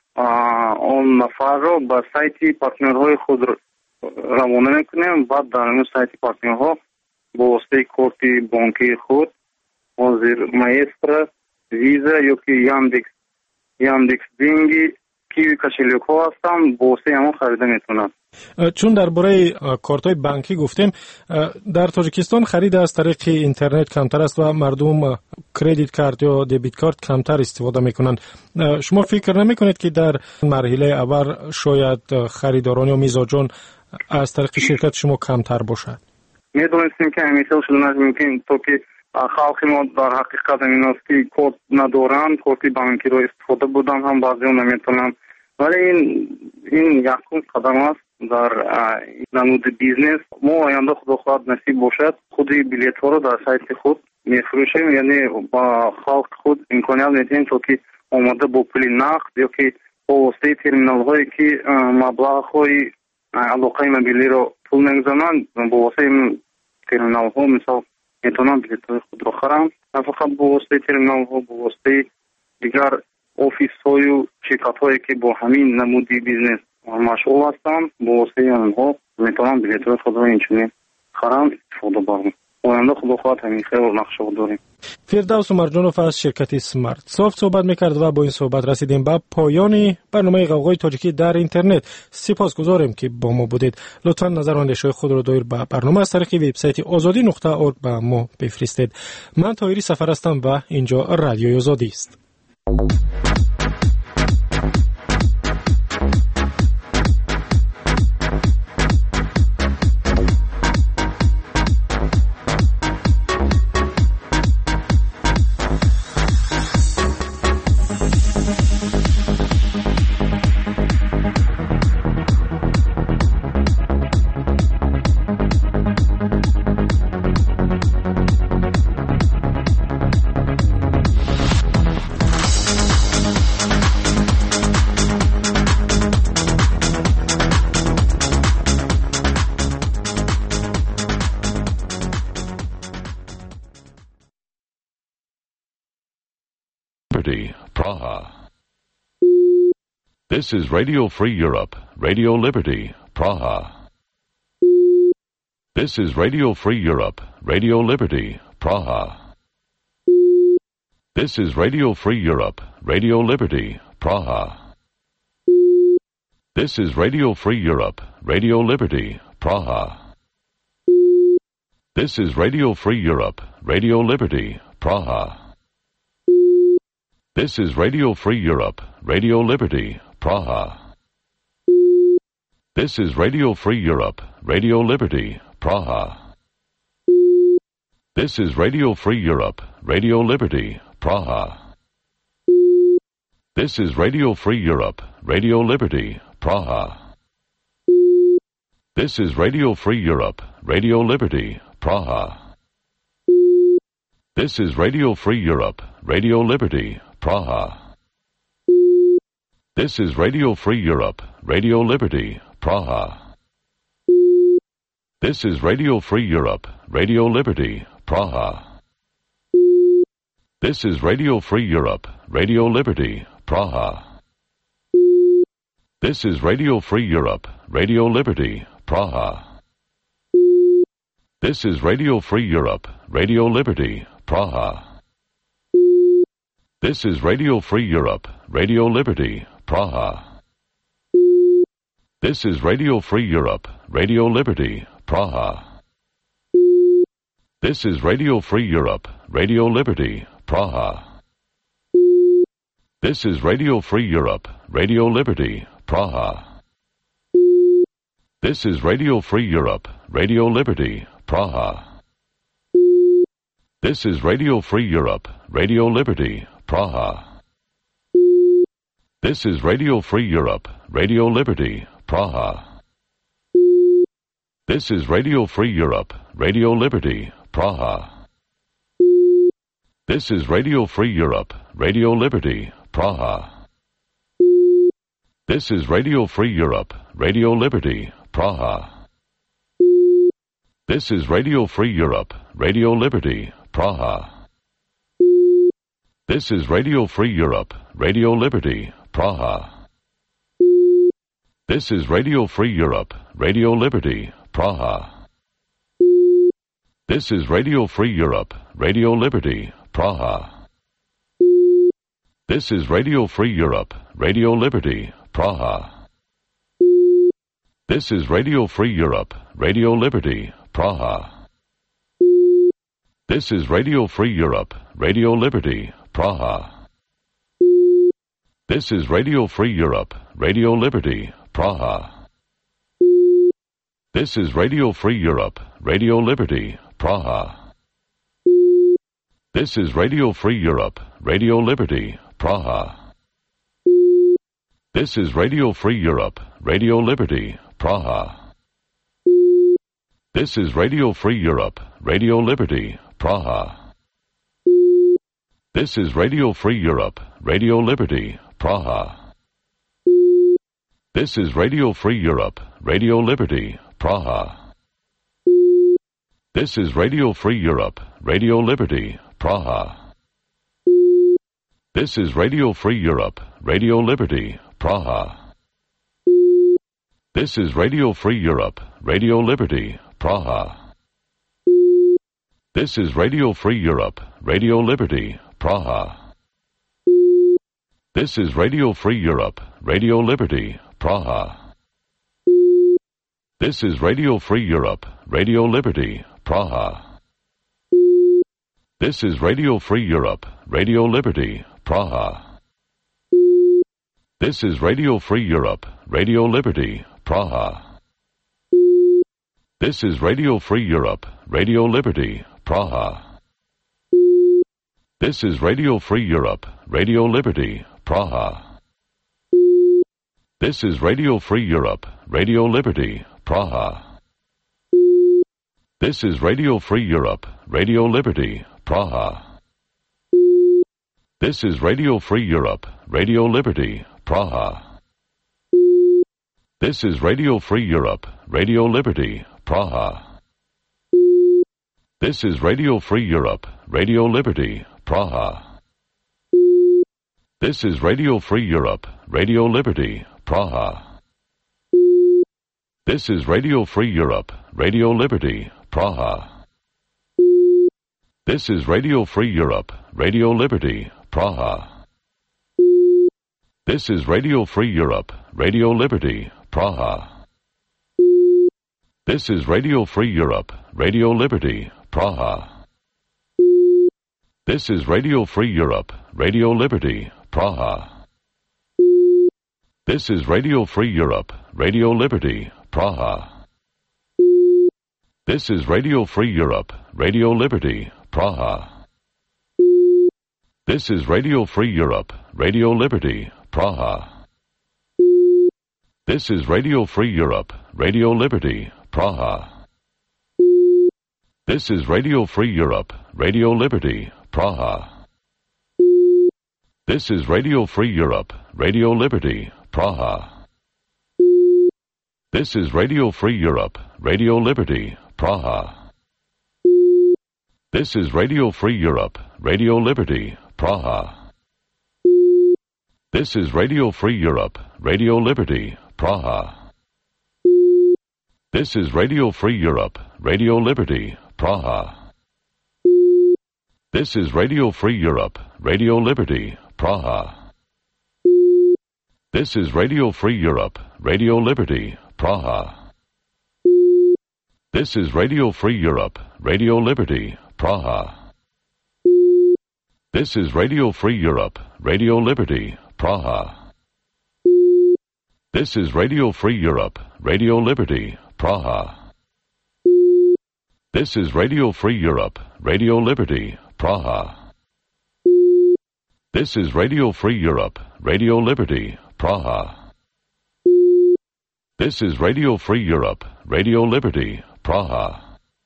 اون نفر را به سایت پارتنرهای خود روانه میکنیم. بعد در این سایت پارتنرها با واسطه کارت بانکی خود حاضر مایسترا، ویزا یا که یاندکس یاندکس بینگی کیوی کشلیک ها هستن با واسطه همون خریده میتونن. چون درباره کارت های بانکی گفتیم، در تاجیکستان خرید از طریق اینترنت کمتر است و مردم کردیت کارت یا دبیت کارت کمتر استفاده میکنند. شما فکر نمیکنید که در مرحله اول شاید خریداران یا میزاجان از طریق شرکت شما کمتر باشد؟ میدونستیم که همیشه شده نمیمکن تا که خلق ما در حقیقت این است که کارت ندارند، کارت بانکی رو استفاده بودن هم بعضی نمیتونن. ولی این این یک قدم است در نمود بیزنس. ما آینده خدا خواهد نصیب باشد خودی بلیط ها رو در سایت خود میفروشیم، یعنی با خلق خود امکانیت میدیم تا که آماده با پول نقد یا که با واسطه ترمینال هایی که مبلغ های علاقه مبیلی رو پول نگذانند با واسطه ترمینال ها مثال میتونن بلیط های خود رو خرند. نه فقط با واسطه ترمینال ها، با واسطه دیگر آفیس های و شرکت هایی که با همین نمودی بیزنس مشغول هستند با واسطه آنها میتونن بلیط های خود رو اینچنین خرند استفاده بارند. آینده خدا خواهد همین خیر و نقش خود داریم. فردوس عمرجانوف از شرکت سمارت سافت صحبت میکرد و با این صحبت رسیدیم به پایان برنامه غوغای تاجیکی در اینترنت. سپاسگزاریم که با ما بودید. لطفا نظر و اندیشه خود را دایر به برنامه از طریق وبسایت آزادی نقطه اورگ به ما بفرستید. من طاهری سفر هستم و اینجا رادیوی آزادی است. Praha. This is Radio Free Europe, Radio Liberty, Praha. This is Radio Free Europe, Radio Liberty, Praha. This is Radio Free Europe, Radio Liberty, Praha. This is Radio Free Europe, Radio Liberty, Praha. This is Radio Free Europe, Radio Liberty, Praha. This is Radio Free Europe, Radio Liberty, Praha. This is Radio Free Europe, Radio Liberty, Praha. This is Radio Free Europe, Radio Liberty, Praha. This is Radio Free Europe, Radio Liberty, Praha. This is Radio Free Europe, Radio Liberty, Praha. This is Radio Free Europe, Radio Liberty, Praha. This is Radio Free Europe, Radio Liberty, Praha. This is Radio Free Europe, Radio Liberty, Praha. This is Radio Free Europe, Radio Liberty, Praha. This is Radio Free Europe, Radio Liberty, Praha. This is Radio Free Europe, Radio Liberty, Praha. This is Radio Free Europe, Radio Liberty, Praha. This is Radio Free Europe, Radio Liberty, Praha. This is Radio Free Europe, Radio Liberty, Praha. This is Radio Free Europe, Radio Liberty, Praha. This is Radio Free Europe, Radio Liberty, Praha. This is Radio Free Europe, Radio Liberty, Praha. This is Radio Free Europe, Radio Liberty, Praha. This is Radio Free Europe, Radio Liberty, Praha. This is Radio Free Europe, Radio Liberty, Praha. This is Radio Free Europe, Radio Liberty, Praha. This is Radio Free Europe, Radio Liberty, Praha. This is Radio Free Europe, Radio Liberty, Praha. This is Radio Free Europe, Radio Liberty, Praha. This is Radio Free Europe, Radio Liberty, Praha. This is Radio Free Europe, Radio Liberty, Praha. This is Radio Free Europe, Radio Liberty, Praha. This is Radio Free Europe, Radio Liberty, Praha. This is Radio Free Europe, Radio Liberty, Praha. This is Radio Free Europe, Radio Liberty, Praha. This is Radio Free Europe, Radio Liberty, Praha. This is Radio Free Europe, Radio Liberty, Praha. This is Radio Free Europe, Radio Liberty, Praha. This is Radio Free Europe, Radio Liberty, Praha. This is Radio Free Europe, Radio Liberty, Praha. This is Radio Free Europe, Radio Liberty, Praha. This is Radio Free Europe, Radio Liberty, Praha. This is Radio Free Europe, Radio Liberty, Praha. This is Radio Free Europe, Radio Liberty, Praha. This is Radio Free Europe, Radio Liberty, Praha. This is Radio Free Europe, Radio Liberty, Praha. This is Radio Free Europe, Radio Liberty, Praha. This is Radio Free Europe, Radio Liberty, Praha. This is Radio Free Europe, Radio Liberty, Praha. This is Radio Free Europe, Radio Liberty, Praha. This is Radio Free Europe, Radio Liberty, Praha. This is Radio Free Europe, Radio Liberty, Praha. This is Radio Free Europe, Radio Liberty, Praha. This is Radio Free Europe, Radio Liberty, Praha. This is Radio Free Europe, Radio Liberty, Praha. This is Radio Free Europe, Radio Liberty, Praha. This is Radio Free Europe, Radio Liberty, Praha. This is Radio Free Europe, Radio Liberty, Praha. This is Radio Free Europe, Radio Liberty, Praha. This is Radio Free Europe, Radio Liberty, Praha. This is Radio Free Europe, Radio Liberty, Praha. This is Radio Free Europe, Radio Liberty, Praha. This is Radio Free Europe, Radio Liberty, Praha. This is Radio Free Europe, Radio Liberty, Praha. This is Radio Free Europe, Radio Liberty, Praha. This is Radio Free Europe, Radio Liberty, Praha. This is Radio Free Europe, Radio Liberty, Praha. This is Radio Free Europe, Radio Liberty, Praha. This is Radio Free Europe, Radio Liberty, Praha. This is Radio Free Europe, Radio Liberty, Praha. This is Radio Free Europe, Radio Liberty, Praha. This is Radio Free Europe, Radio Liberty, Praha. This is Radio Free Europe, Radio Liberty, Praha. This is Radio Free Europe, Radio Liberty, Praha. This is Radio Free Europe, Radio Liberty, Praha. This is Radio Free Europe, Radio Liberty, Praha. This is Radio Free Europe, Radio Liberty, Praha. This is Radio Free Europe, Radio Liberty, Praha. This is Radio Free Europe, Radio Liberty, Praha.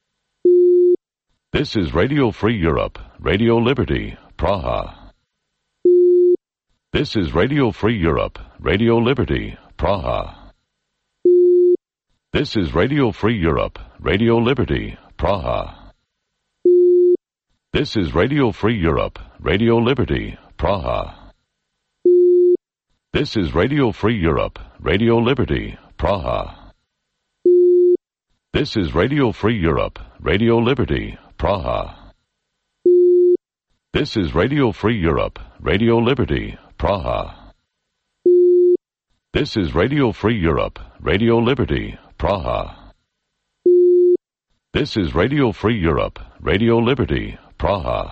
This is Radio Free Europe, Radio Liberty, Praha. This is Radio Free Europe, Radio Liberty, Praha. This is Radio Free Europe, Radio Liberty, Praha. This is Radio Free Europe, Radio Liberty, Praha. This is Radio Free Europe, Radio Liberty, Praha. This is Radio Free Europe, Radio Liberty, Praha. This is Radio Free Europe, Radio Liberty, Praha. This is Radio Free Europe, Radio Liberty, Praha. This is Radio Free Europe, Radio Liberty, Praha.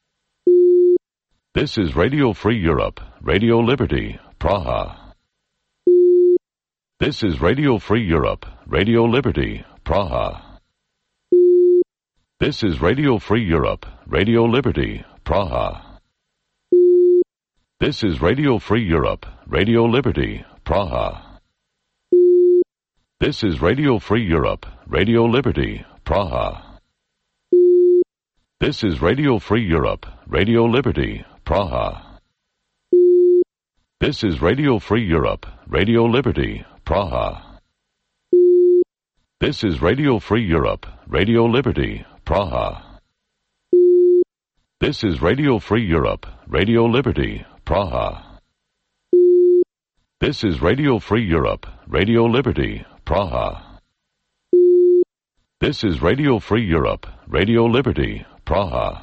This is Radio Free Europe, Radio Liberty, Praha. This is Radio Free Europe, Radio Liberty, Praha. This is Radio Free Europe, Radio Liberty, Praha. This is Radio Free Europe, Radio Liberty, Praha. This is Radio Free Europe, Radio Liberty, Praha. This is Radio Free Europe, Radio Liberty, Praha. This is Radio Free Europe, Radio Liberty, Praha. This is Radio Free Europe, Radio Liberty, Praha. This is Radio Free Europe, Radio Liberty, Praha. This is Radio Free Europe, Radio Liberty, Praha. This is Radio Free Europe, Radio Liberty, Praha.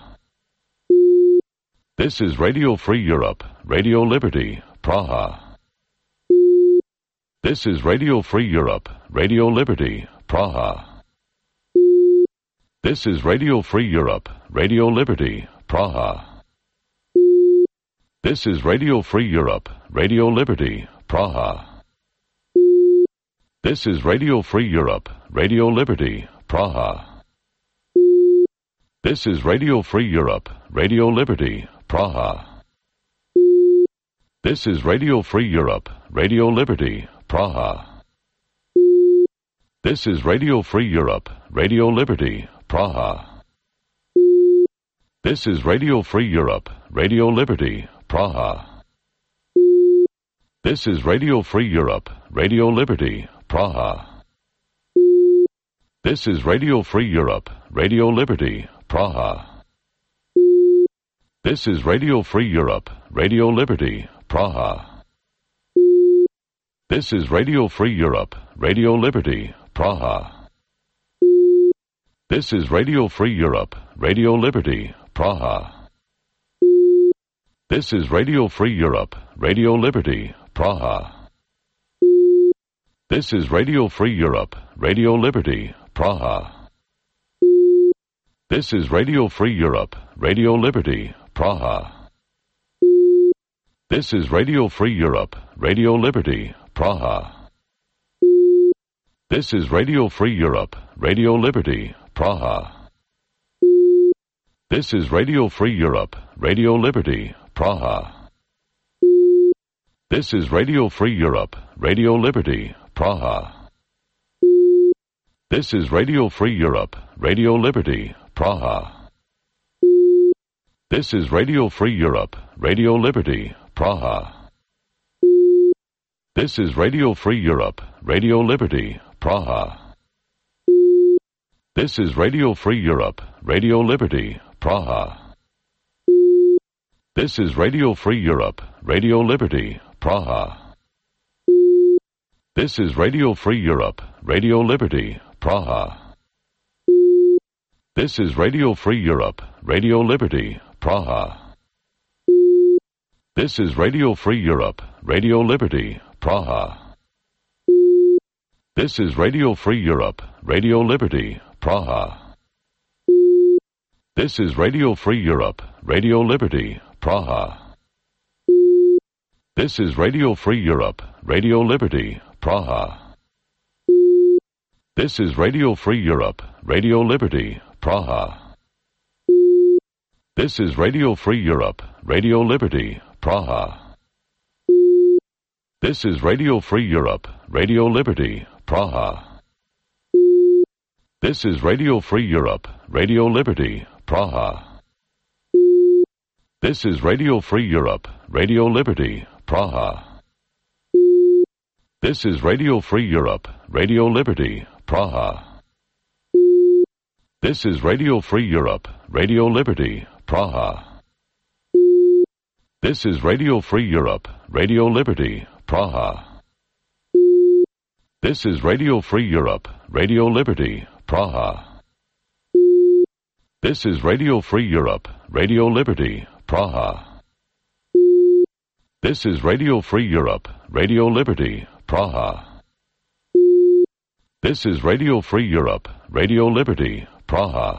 This is Radio Free Europe, Radio Liberty, Praha. This is Radio Free Europe, Radio Liberty, Praha. This is Radio Free Europe, Radio Liberty, Praha. This is Radio Free Europe, Radio Liberty, Praha. This is Radio Free Europe, Radio Liberty, Praha. This is Radio Free Europe, Radio Liberty, Praha. This is Radio Free Europe, Radio Liberty, Praha. This is Radio Free Europe, Radio Liberty, Praha. This is Radio Free Europe, Radio Liberty, Praha. This is Radio Free Europe, Radio Liberty, Praha. This is Radio Free Europe, Radio Liberty, Praha. This is Radio Free Europe, Radio Liberty, Praha. This is Radio Free Europe, Radio Liberty, Praha. This is Radio Free Europe, Radio Liberty, Praha. This is Radio Free Europe, Radio Liberty, Praha. This is Radio Free Europe, Radio Liberty, Praha. This is Radio Free Europe, Radio Liberty, Praha. This is Radio Free Europe, Radio Liberty, Praha. This is Radio Free Europe, Radio Liberty, Praha. This is Radio Free Europe, Radio Liberty, Praha. This is Radio Free Europe, Radio Liberty, Praha. This is Radio Free Europe, Radio Liberty, Praha. This is Radio Free Europe, Radio Liberty, Praha. This is Radio Free Europe, Radio Liberty, Praha. This is Radio Free Europe, Radio Liberty, Praha. This is Radio Free Europe, Radio Liberty, Praha. This is Radio Free Europe, Radio Liberty, Praha. This is Radio Free Europe, Radio Liberty, Praha. This is Radio Free Europe, Radio Liberty, Praha. This is Radio Free Europe, Radio Liberty, Praha. This is Radio Free Europe, Radio Liberty, Praha. This is Radio Free Europe, Radio Liberty, Praha. This is Radio Free Europe, Radio Liberty, Praha. This is Radio Free Europe, Radio Liberty, Praha. This is Radio Free Europe, Radio Liberty, Praha. This is Radio Free Europe, Radio Liberty, Praha. This is Radio Free Europe, Radio Liberty, Praha. This is Radio Free Europe, Radio Liberty, Praha. This is Radio Free Europe, Radio Liberty, Praha. This is Radio Free Europe, Radio Liberty, Praha. This is Radio Free Europe, Radio Liberty, Praha. This is Radio Free Europe, Radio Liberty, Praha. This is Radio Free Europe, Radio Liberty, Praha. This is Radio Free Europe, Radio Liberty, Praha.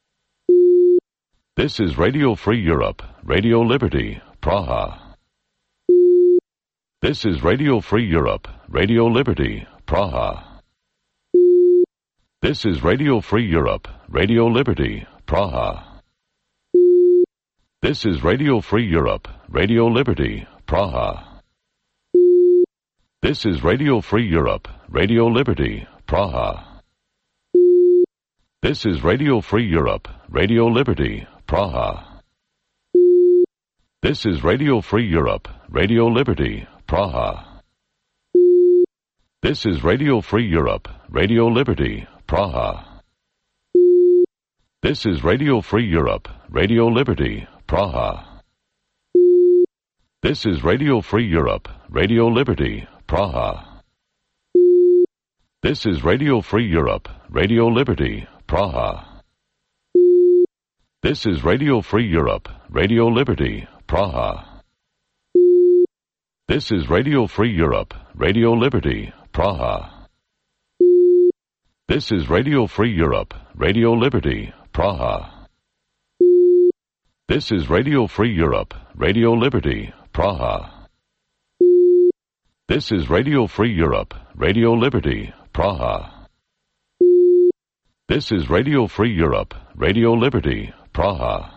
This is Radio Free Europe, Radio Liberty, Praha. This is Radio Free Europe, Radio Liberty, Praha. This is Radio Free Europe, Radio Liberty, Praha. This is Radio Free Europe, Radio Liberty, Praha. This is Radio Free Europe, Radio Liberty, Praha. This is Radio Free Europe, Radio Liberty, Praha. This is Radio Free Europe, Radio Liberty, Praha. This is Radio Free Europe, Radio Liberty, Praha. This is Radio Free Europe, Radio Liberty, Praha. This is Radio Free Europe, Radio Liberty, Praha. This is Radio Free Europe, Radio Liberty, Praha. This is Radio Free Europe, Radio Liberty, Praha. This is Radio Free Europe, Radio Liberty, Praha. This is Radio Free Europe, Radio Liberty, Praha. This is Radio Free Europe, Radio Liberty, Praha. This is Radio Free Europe, Radio Liberty, Praha. This is Radio Free Europe, Radio Liberty, Praha.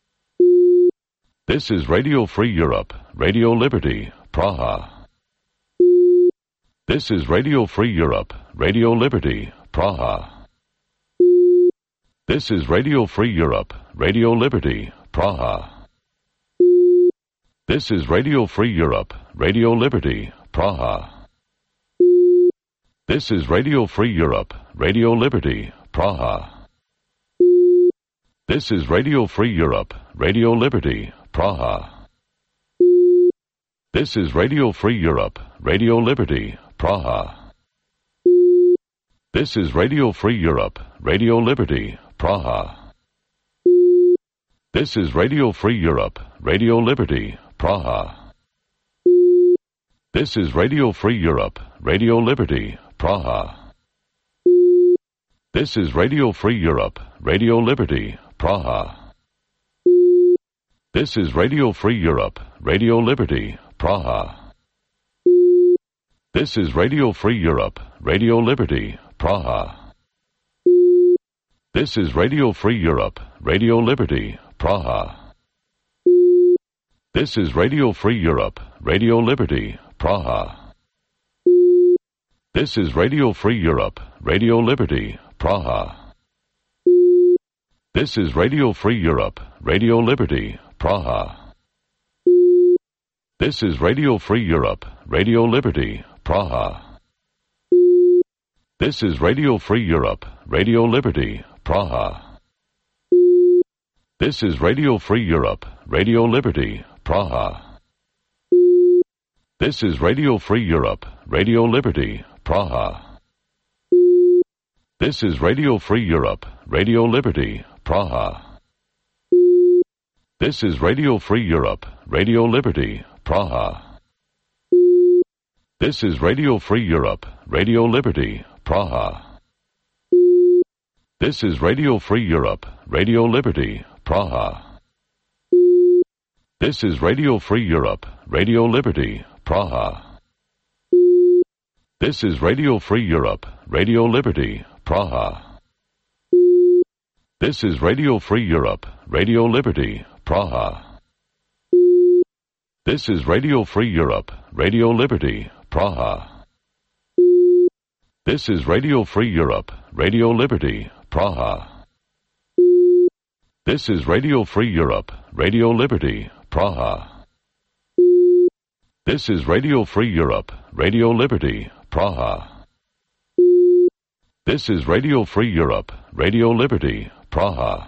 This is Radio Free Europe, Radio Liberty, Praha. This is Radio Free Europe, Radio Liberty, Praha. This is Radio Free Europe, Radio Liberty, Praha. This is Radio Free Europe, Radio Liberty, Praha. This is Radio Free Europe, Radio Liberty, Praha. This is Radio Free Europe, Radio Liberty, Praha. This is Radio Free Europe, Radio Liberty, Praha. This is Radio Free Europe, Radio Liberty, Praha. This is Radio Free Europe, Radio Liberty, Praha. This is Radio Free Europe, Radio Liberty, Praha. This is Radio Free Europe, Radio Liberty, Praha. This is Radio Free Europe, Radio Liberty, Praha. This is Radio Free Europe, Radio Liberty, Praha. This is Radio Free Europe, Radio Liberty, Praha. This is Radio Free Europe, Radio Liberty, Praha. This is Radio Free Europe, Radio Liberty, Praha. This is Radio Free Europe, Radio Liberty, Praha. This is Radio Free Europe, Radio Liberty, Praha. This is Radio Free Europe, Radio Liberty, Praha. This is Radio Free Europe, Radio Liberty, Praha. This is Radio Free Europe, Radio Liberty, Praha. This is Radio Free Europe, Radio Liberty, Praha. This is Radio Free Europe, Radio Liberty, Praha. This is Radio Free Europe, Radio Liberty, Praha. This is Radio Free Europe, Radio Liberty, Praha. This is Radio Free Europe, Radio Liberty, Praha. This is Radio Free Europe, Radio Liberty, Praha. This is Radio Free Europe, Radio Liberty, Praha. This is Radio Free Europe, Radio Liberty, Praha. This is Radio Free Europe, Radio Liberty, Praha. This is Radio Free Europe, Radio Liberty, Praha. This is Radio Free Europe, Radio Liberty, Praha. This is Radio Free Europe, Radio Liberty, Praha.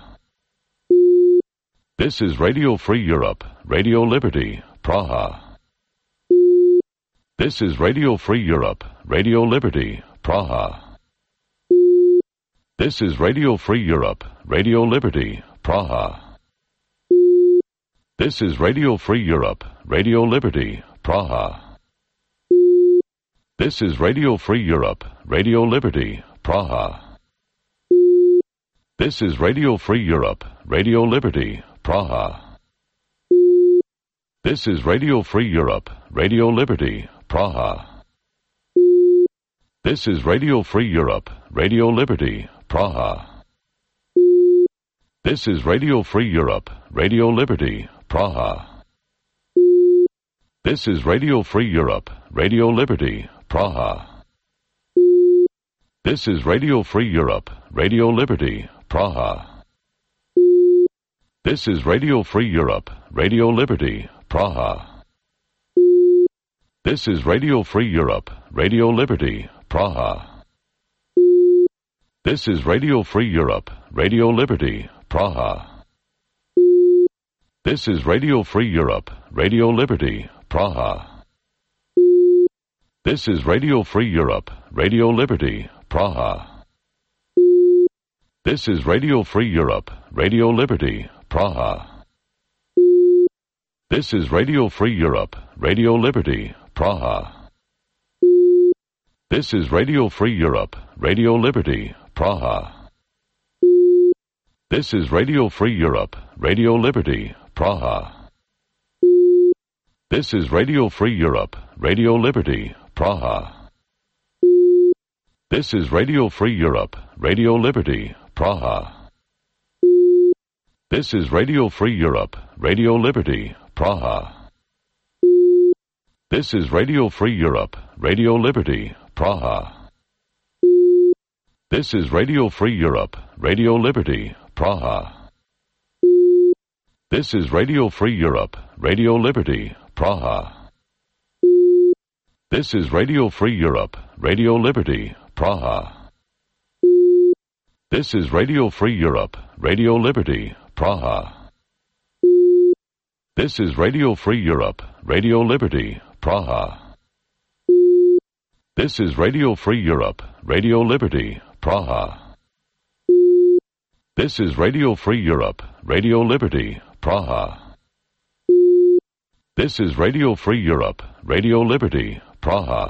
This is Radio Free Europe, Radio Liberty, Praha. This is Radio Free Europe, Radio Liberty, Praha. This is Radio Free Europe, Radio Liberty, Praha. This is Radio Free Europe, Radio Liberty, Praha. This is Radio Free Europe, Radio Liberty, Praha. This is Radio Free Europe, Radio Liberty, Praha. This is Radio Free Europe, Radio Liberty, Praha. This is Radio Free Europe, Radio Liberty, Praha. This is Radio Free Europe, Radio Liberty, Praha. This is Radio Free Europe, Radio Liberty, Praha. This is Radio Free Europe, Radio Liberty, Praha. This is Radio Free Europe, Radio Liberty, Praha. This is Radio Free Europe, Radio Liberty, Praha. This is Radio Free Europe, Radio Liberty, Praha. This is Radio Free Europe, Radio Liberty, Praha. This is Radio Free Europe, Radio Liberty, Praha. This is Radio Free Europe, Radio Liberty, Praha. This is Radio Free Europe, Radio Liberty, Praha. This is Radio Free Europe, Radio Liberty, Praha. This is Radio Free Europe, Radio Liberty, Praha. This is Radio Free Europe, Radio Liberty, Praha. This is Radio Free Europe, Radio Liberty, Praha. This is Radio Free Europe, Radio Liberty, Praha. This is Radio Free Europe, Radio Liberty, Praha. This is Radio Free Europe, Radio Liberty, Praha. This is Radio Free Europe, Radio Liberty, Praha. This is Radio Free Europe, Radio Liberty, Praha. This is Radio Free Europe, Radio Liberty, Praha. This is Radio Free Europe, Radio Liberty, Praha. This is Radio Free Europe, Radio Liberty, Praha. This is Radio Free Europe, Radio Liberty, Praha. This is Radio Free Europe, Radio Liberty, Praha.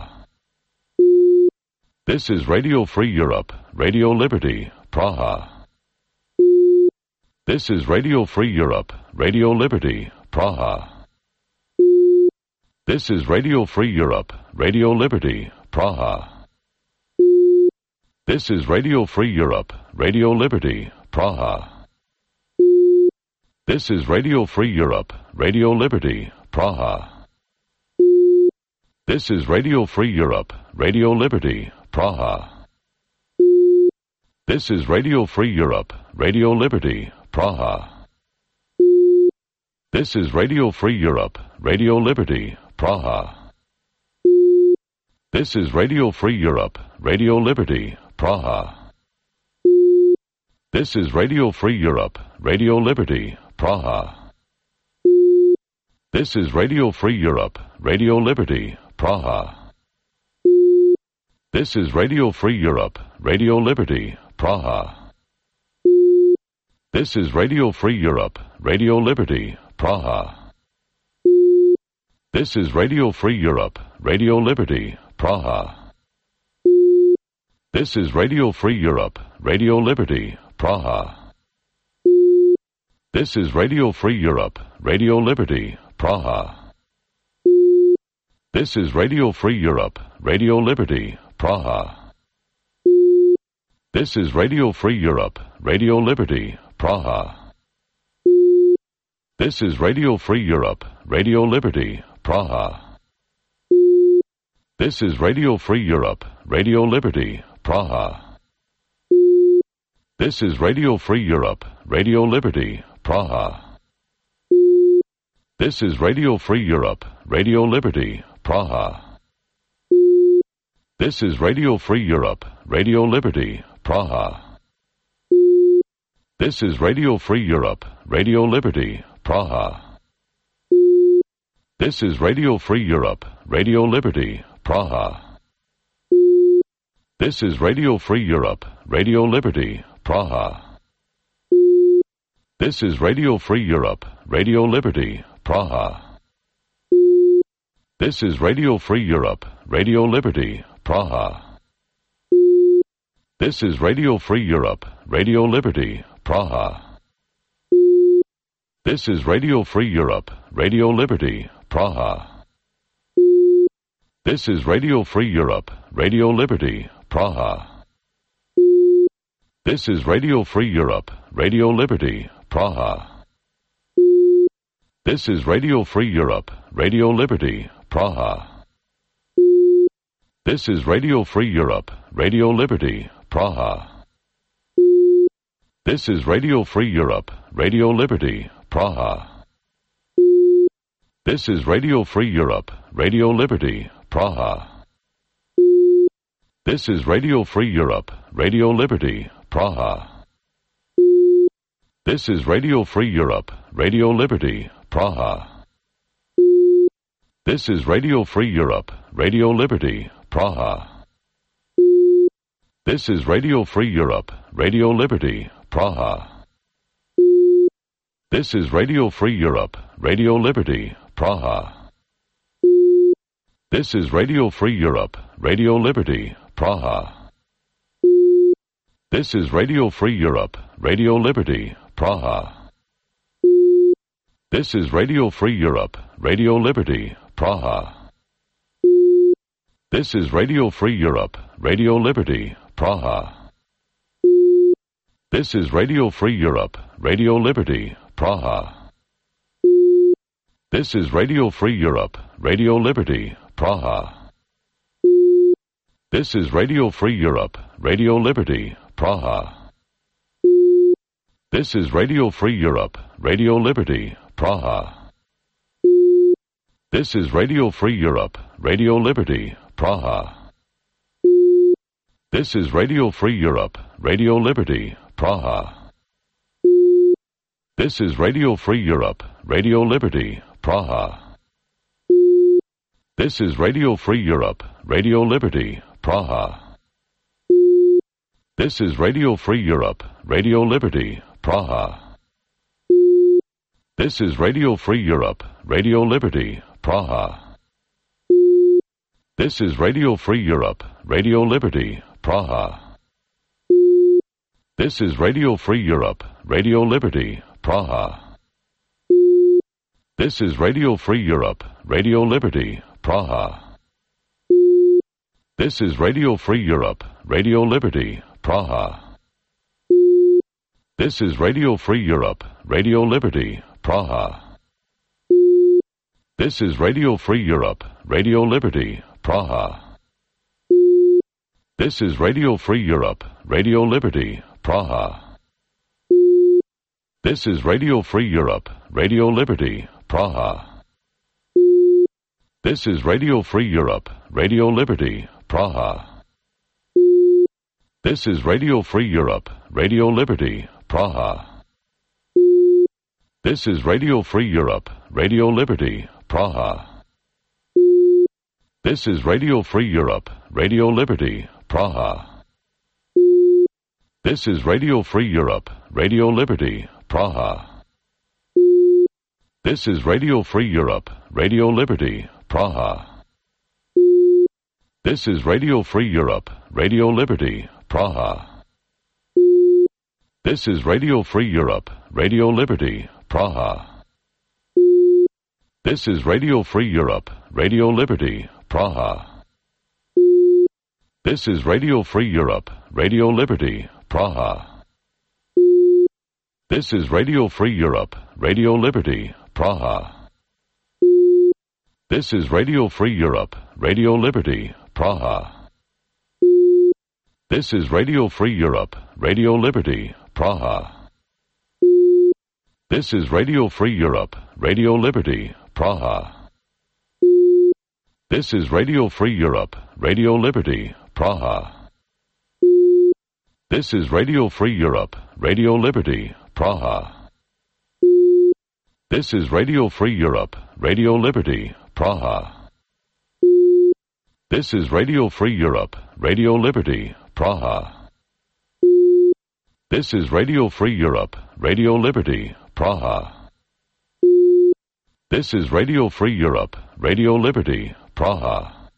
This is Radio Free Europe, Radio Liberty, Praha. This is Radio Free Europe, Radio Liberty, Praha. This is Radio Free Europe, Radio Liberty, Praha. This is Radio Free Europe, Radio Liberty, Praha. This is Radio Free Europe, Radio Liberty, Praha. This is Radio Free Europe, Radio Liberty, Praha. This is Radio Free Europe, Radio Liberty, Praha. This is Radio Free Europe, Radio Liberty, Praha. This is Radio Free Europe, Radio Liberty, Praha. This is Radio Free Europe, Radio Liberty, Praha. This is Radio Free Europe, Radio Liberty, Praha. This is Radio Free Europe, Radio Liberty, Praha. This is Radio Free Europe, Radio Liberty, Praha. This is Radio Free Europe, Radio Liberty, Praha. This is Radio Free Europe, Radio Liberty, Praha. This is Radio Free Europe, Radio Liberty, Praha. This is Radio Free Europe, Radio Liberty, Praha. This is Radio Free Europe, Radio Liberty, Praha. This is Radio Free Europe, Radio Liberty, Praha. This is Radio Free Europe, Radio Liberty, Praha. This is Radio Free Europe, Radio Liberty, Praha. This is Radio Free Europe, Radio Liberty, Praha. This is Radio Free Europe, Radio Liberty, Praha. This is Radio Free Europe, Radio Liberty, Praha. This is Radio Free Europe, Radio Liberty, Praha. This is Radio Free Europe, Radio Liberty, Praha. This is Radio Free Europe, Radio Liberty, Praha. This is Radio Free Europe, Radio Liberty, Praha. This is Radio Free Europe, Radio Liberty, Praha. This is Radio Free Europe, Radio Liberty, Praha. This is Radio Free Europe, Radio Liberty, Praha. This is Radio Free Europe, Radio Liberty, Praha. This is Radio Free Europe, Radio Liberty, Praha. This is Radio Free Europe, Radio Liberty, Praha. This is Radio Free Europe, Radio Liberty, Praha. This is Radio Free Europe, Radio Liberty, Praha. This is Radio Free Europe, Radio Liberty, Praha. This is Radio Free Europe, Radio Liberty, Praha. This is Radio Free Europe, Radio Liberty, Praha. This is Radio Free Europe, Radio Liberty, Praha. This is Radio Free Europe, Radio Liberty, Praha. This is Radio Free Europe, Radio Liberty, Praha. This is Radio Free Europe, Radio Liberty, Praha. This is Radio Free Europe, Radio Liberty, Praha. This is Radio Free Europe, Radio Liberty, Praha. This is Radio Free Europe, Radio Liberty, Praha. This is Radio Free Europe, Radio Liberty, Praha. This is Radio Free Europe, Radio Liberty, Praha. This is Radio Free Europe, Radio Liberty, Praha. This is Radio Free Europe, Radio Liberty, Praha. This is Radio Free Europe, Radio Liberty, Praha. This is Radio Free Europe, Radio Liberty, Praha. This is Radio Free Europe, Radio Liberty, Praha. This is Radio Free Europe, Radio Liberty, Praha. This is Radio Free Europe, Radio Liberty, Praha. This is Radio Free Europe, Radio Liberty, Praha. This is Radio Free Europe, Radio Liberty, Praha. This is Radio Free Europe, Radio Liberty, Praha. This is Radio Free Europe, Radio Liberty, Praha. This is Radio Free Europe, Radio Liberty, Praha. This is Radio Free Europe, Radio Liberty, Praha. This is Radio Free Europe, Radio Liberty, Praha. This is Radio Free Europe, Radio Liberty, Praha. This is Radio Free Europe, Radio Liberty, Praha. This is Radio Free Europe, Radio Liberty, Praha. This is Radio Free Europe, Radio Liberty, Praha. This is Radio Free Europe, Radio Liberty, Praha. This is Radio Free Europe, Radio Liberty, Praha. This is Radio Free Europe, Radio Liberty, Praha. This is Radio Free Europe, Radio Liberty, Praha. This is Radio Free Europe, Radio Liberty, Praha. This is Radio Free Europe, Radio Liberty, Praha. This is Radio Free Europe, Radio Liberty, Praha. This is Radio Free Europe, Radio Liberty, Praha. This is Radio Free Europe, Radio Liberty, Praha. This is Radio Free Europe, Radio Liberty, Praha. This is Radio Free Europe, Radio Liberty, Praha. This is Radio Free Europe, Radio Liberty, Praha. This is Radio Free Europe, Radio Liberty, Praha. This is Radio Free Europe, Radio Liberty, Praha. This is Radio Free Europe, Radio Liberty, Praha. This is Radio Free Europe, Radio Liberty, Praha. This is Radio Free Europe, Radio Liberty, Praha.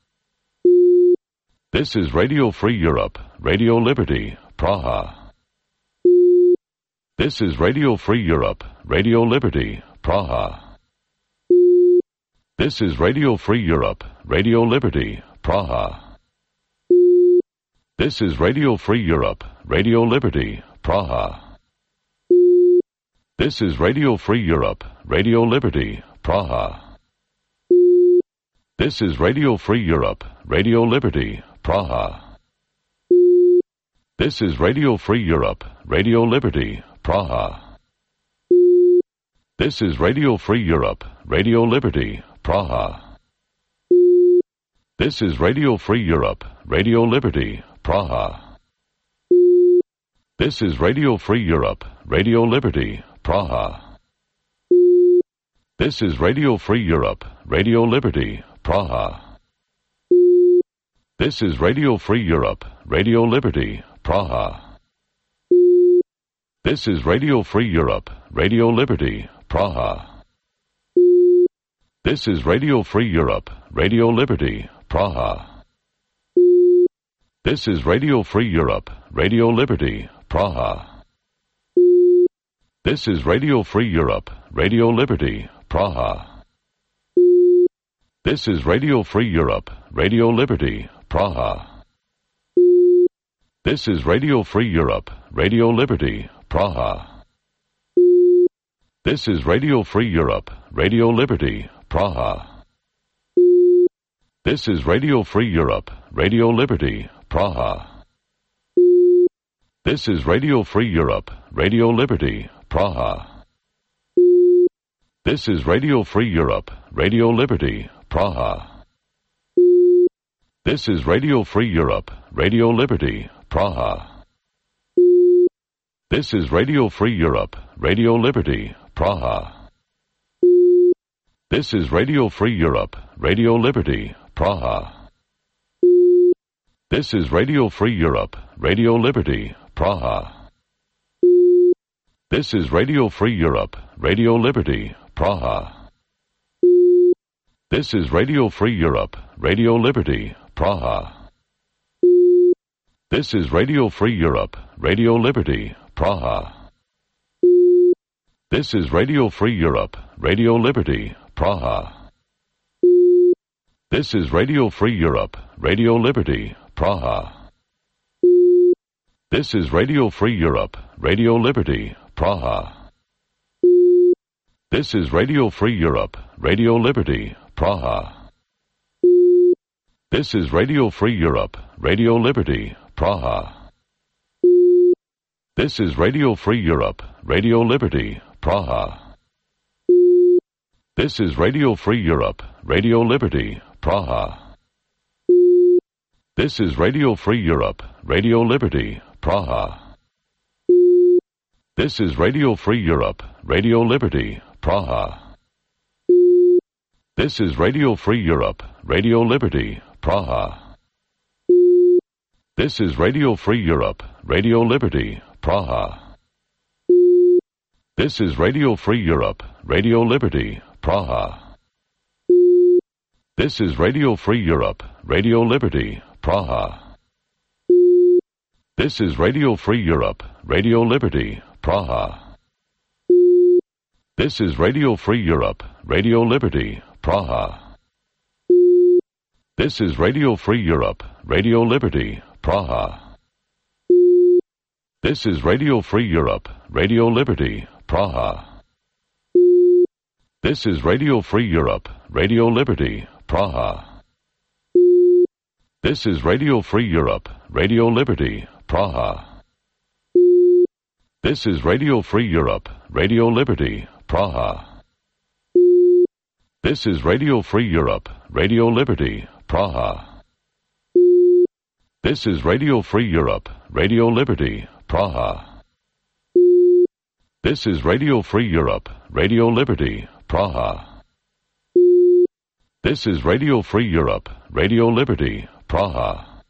This is Radio Free Europe, Radio Liberty, Praha. This is Radio Free Europe, Radio Liberty, Praha. This is Radio Free Europe, Radio Liberty, Praha. This is Radio Free Europe, Radio Liberty, Praha. This is Radio Free Europe, Radio Liberty, Praha. This is Radio Free Europe, Radio Liberty, Praha. This is Radio Free Europe, Radio Liberty, Praha. This is Radio Free Europe, Radio Liberty, Praha. This is Radio Free Europe, Radio Liberty, Praha. This is Radio Free Europe, Radio Liberty, Praha. This is Radio Free Europe, Radio Liberty, Praha. This is Radio Free Europe, Radio Liberty, Praha. This is Radio Free Europe, Radio Liberty, Praha. This is Radio Free Europe, Radio Liberty, Praha. This is Radio Free Europe, Radio Liberty, Praha. This is Radio Free Europe, Radio Liberty, Praha. This is Radio Free Europe, Radio Liberty, Praha. This is Radio Free Europe, Radio Liberty, Praha. This is Radio Free Europe, Radio Liberty, Praha. This is Radio Free Europe, Radio Liberty, Praha. This is Radio Free Europe, Radio Liberty, Praha. This is Radio Free Europe, Radio Liberty, Praha. This is Radio Free Europe, Radio Liberty, Praha. This is Radio Free Europe, Radio Liberty, Praha. This is Radio Free Europe, Radio Liberty, Praha. This is Radio Free Europe, Radio Liberty, Praha. This is Radio Free Europe, Radio Liberty, Praha. This is Radio Free Europe, Radio Liberty, Praha. This is Radio Free Europe, Radio Liberty, Praha. This is Radio Free Europe, Radio Liberty, Praha. This is Radio Free Europe, Radio Liberty, Praha. This is Radio Free Europe, Radio Liberty, Praha. This is Radio Free Europe, Radio Liberty, Praha. This is Radio Free Europe, Radio Liberty, Praha. This is Radio Free Europe, Radio Liberty, Praha. This is Radio Free Europe, Radio Liberty, Praha. This is Radio Free Europe, Radio Liberty, Praha. This is Radio Free Europe, Radio Liberty, Praha. This is Radio Free Europe, Radio Liberty, Praha. This is Radio Free Europe, Radio Liberty, Praha. This is Radio Free Europe, Radio Liberty, Praha. This is Radio Free Europe, Radio Liberty, Praha. This is Radio Free Europe, Radio Liberty, Praha. This is Radio Free Europe, Radio Liberty, Praha. This is Radio Free Europe, Radio Liberty, Praha. This is Radio Free Europe, Radio Liberty, Praha. This is Radio Free Europe, Radio Liberty, Praha. This is Radio Free Europe, Radio Liberty, Praha. This is Radio Free Europe, Radio Liberty, Praha. This is Radio Free Europe, Radio Liberty, Praha. This is Radio Free Europe, Radio Liberty, Praha. This is Radio Free Europe, Radio Liberty, Praha. This is Radio Free Europe, Radio Liberty, Praha.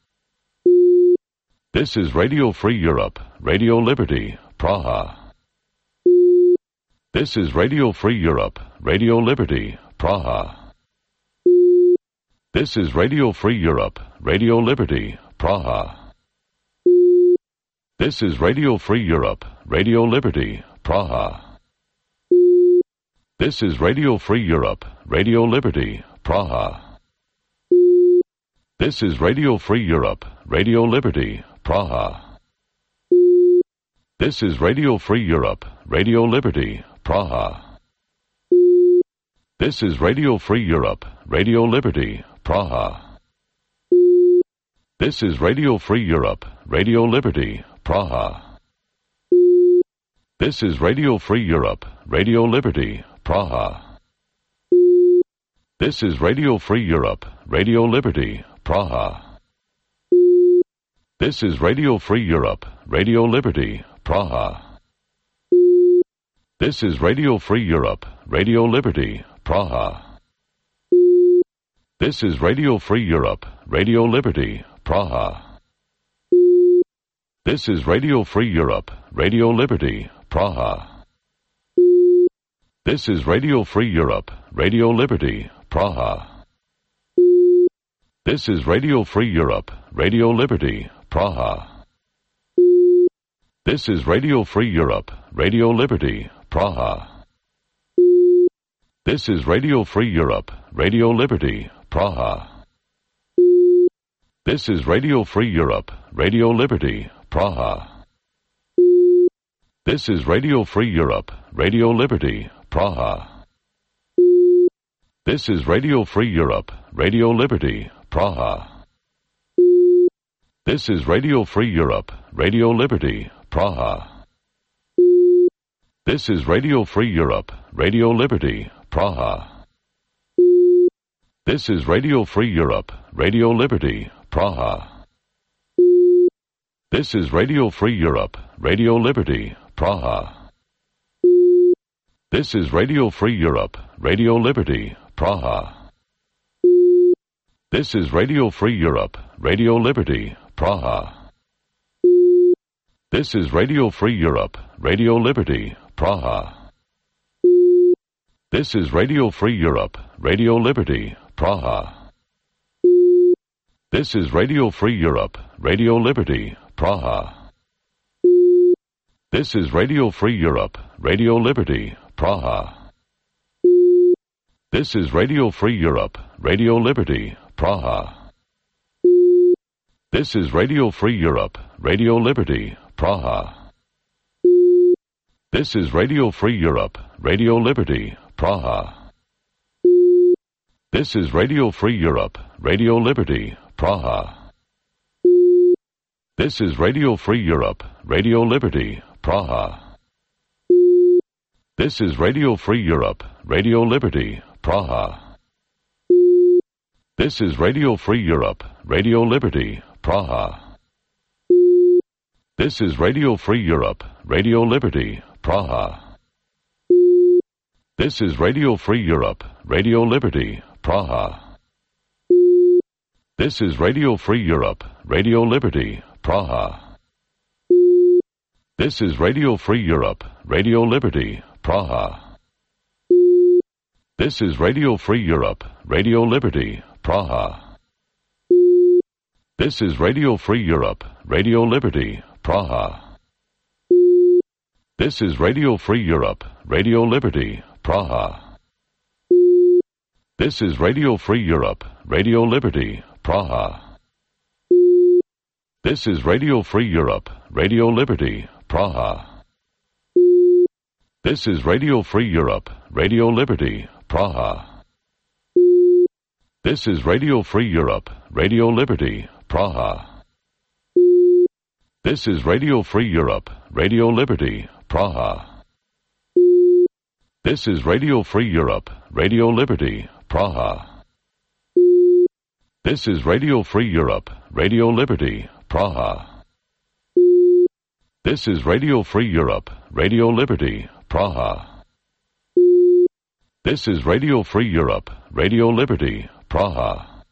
This is Radio Free Europe, Radio Liberty, Praha. This is Radio Free Europe, Radio Liberty, Praha. This is Radio Free Europe, Radio Liberty, Praha. This is Radio Free Europe, Radio Liberty, Praha. This is Radio Free Europe, Radio Liberty, Praha. This is Radio Free Europe, Radio Liberty, Praha. This is Radio Free Europe, Radio Liberty, Praha. This is Radio Free Europe, Radio Liberty, Praha. This is Radio Free Europe, Radio Liberty, Praha. This is Radio Free Europe, Radio Liberty, Praha. This is Radio Free Europe, Radio Liberty, Praha. This is Radio Free Europe, Radio Liberty, Praha. This is Radio Free Europe, Radio Liberty, Praha. This is Radio Free Europe, Radio Liberty, Praha. This is Radio Free Europe, Radio Liberty, Praha. This is Radio Free Europe, Radio Liberty, Praha. This is Radio Free Europe, Radio Liberty, Praha. This is Radio Free Europe, Radio Liberty, Praha. This is Radio Free Europe, Radio Liberty, Praha. This is Radio Free Europe, Radio Liberty, Praha. This is Radio Free Europe, Radio Liberty, Praha. This is Radio Free Europe, Radio Liberty, Praha. This is Radio Free Europe, Radio Liberty, Praha. This is Radio Free Europe, Radio Liberty, Praha. This is Radio Free Europe, Radio Liberty, Praha. This is Radio Free Europe, Radio Liberty, Praha. This is Radio Free Europe, Radio Liberty, Praha. This is Radio Free Europe, Radio Liberty, Praha. This is Radio Free Europe, Radio Liberty, Praha. This is Radio Free Europe, Radio Liberty, Praha. This is Radio Free Europe, Radio Liberty, Praha. This is Radio Free Europe, Radio Liberty, Praha. This is Radio Free Europe, Radio Liberty, Praha. This is Radio Free Europe, Radio Liberty, Praha. This is Radio Free Europe, Radio Liberty, Praha. This is Radio Free Europe, Radio Liberty, Praha. This is Radio Free Europe, Radio Liberty, Praha. This is Radio Free Europe, Radio Liberty, Praha. This is Radio Free Europe, Radio Liberty, Praha. This is Radio Free Europe, Radio Liberty, Praha. This is Radio Free Europe, Radio Liberty, Praha. This is Radio Free Europe, Radio Liberty, Praha. This is Radio Free Europe, Radio Liberty, Praha. This is Radio Free Europe, Radio Liberty, Praha. This is Radio Free Europe, Radio Liberty, Praha. This is Radio Free Europe, Radio Liberty, Praha. This is Radio Free Europe, Radio Liberty, Praha. This is Radio Free Europe, Radio Liberty, Praha. This is Radio Free Europe, Radio Liberty, Praha. This is Radio Free Europe, Radio Liberty, Praha. This is Radio Free Europe, Radio Liberty, Praha. This is Radio Free Europe, Radio Liberty, Praha. This is Radio Free Europe, Radio Liberty, Praha. This is Radio Free Europe, Radio Liberty, Praha. This is Radio Free Europe, Radio Liberty, Praha.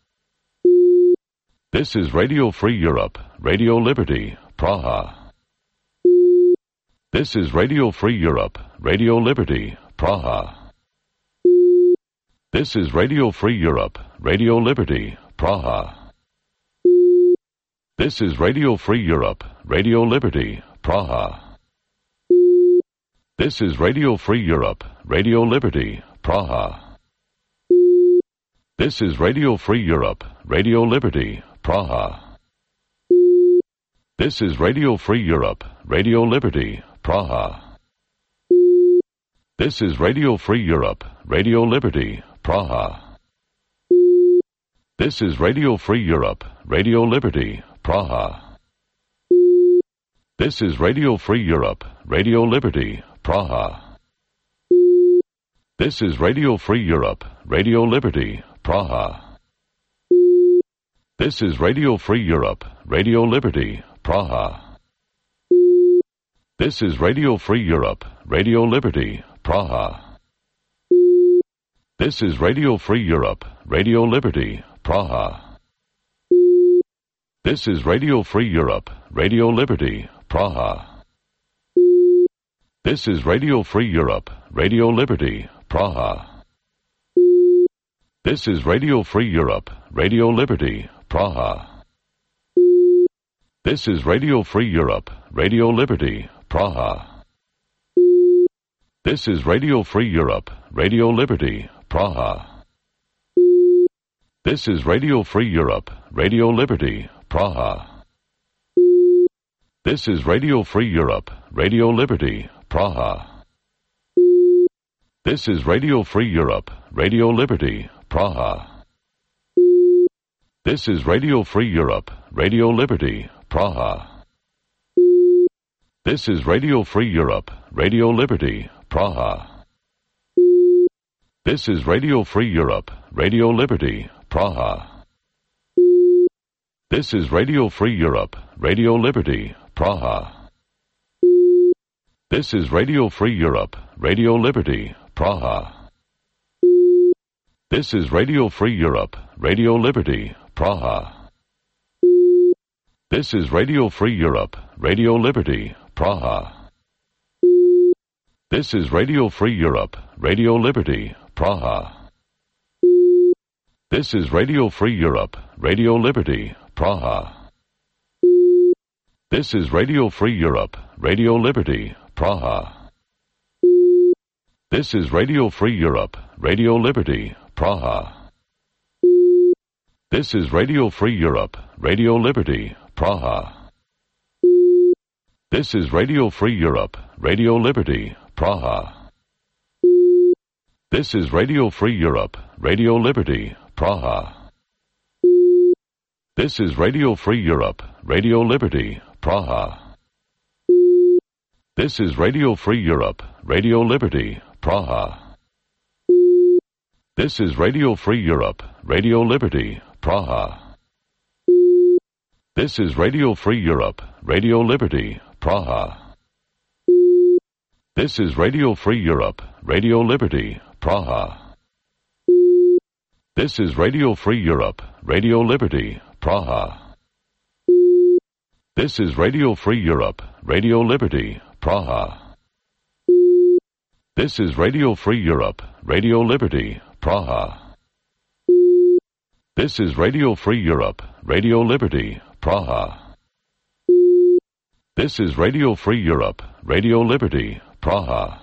This is Radio Free Europe, Radio Liberty, Praha. This is Radio Free Europe, Radio Liberty, Praha. This is Radio Free Europe, Radio Liberty, Praha. This is Radio Free Europe, Radio Liberty, Praha. This is Radio Free Europe, Radio Liberty, Praha. This is Radio Free Europe, Radio Liberty, Praha. This is Radio Free Europe, Radio Liberty, Praha. This is Radio Free Europe, Radio Liberty, Praha. This is Radio Free Europe, Radio Liberty, Praha. This is Radio Free Europe, Radio Liberty, Praha. This is Radio Free Europe, Radio Liberty, Praha. This is Radio Free Europe, Radio Liberty, Praha. This is Radio Free Europe, Radio Liberty, Praha. This is Radio Free Europe, Radio Liberty, Praha. This is Radio Free Europe, Radio Liberty, Praha. This is Radio Free Europe, Radio Liberty, Praha. This is Radio Free Europe, Radio Liberty, Praha. This is Radio Free Europe, Radio Liberty, Praha. This is Radio Free Europe, Radio Liberty, Praha. This is Radio Free Europe, Radio Liberty, Praha. This is Radio Free Europe, Radio Liberty, Praha. This is Radio Free Europe, Radio Liberty, Praha. This is Radio Free Europe, Radio Liberty, Praha. This is Radio Free Europe, Radio Liberty, Praha. This is Radio Free Europe, Radio Liberty, Praha. This is Radio Free Europe, Radio Liberty, Praha. This is Radio Free Europe, Radio Liberty, Praha. This is Radio Free Europe, Radio Liberty, Praha. This is Radio Free Europe, Radio Liberty, Praha. This is Radio Free Europe, Radio Liberty, Praha. This is Radio Free Europe, Radio Liberty, Praha. This is Radio Free Europe, Radio Liberty, Praha. This is Radio Free Europe, Radio Liberty, Praha. This is Radio Free Europe, Radio Liberty, Praha. This is Radio Free Europe, Radio Liberty, Praha. This is Radio Free Europe, Radio Liberty, Praha. This is Radio Free Europe, Radio Liberty, Praha. This is Radio Free Europe, Radio Liberty, Praha. This is Radio Free Europe, Radio Liberty, Praha. This is Radio Free Europe, Radio Liberty, Praha. This is Radio Free Europe, Radio Liberty, Praha. This is Radio Free Europe, Radio Liberty, Praha. This is Radio Free Europe, Radio Liberty, Praha. This is Radio Free Europe, Radio Liberty, Praha. This is Radio Free Europe, Radio Liberty, Praha. This is Radio Free Europe, Radio Liberty, Praha.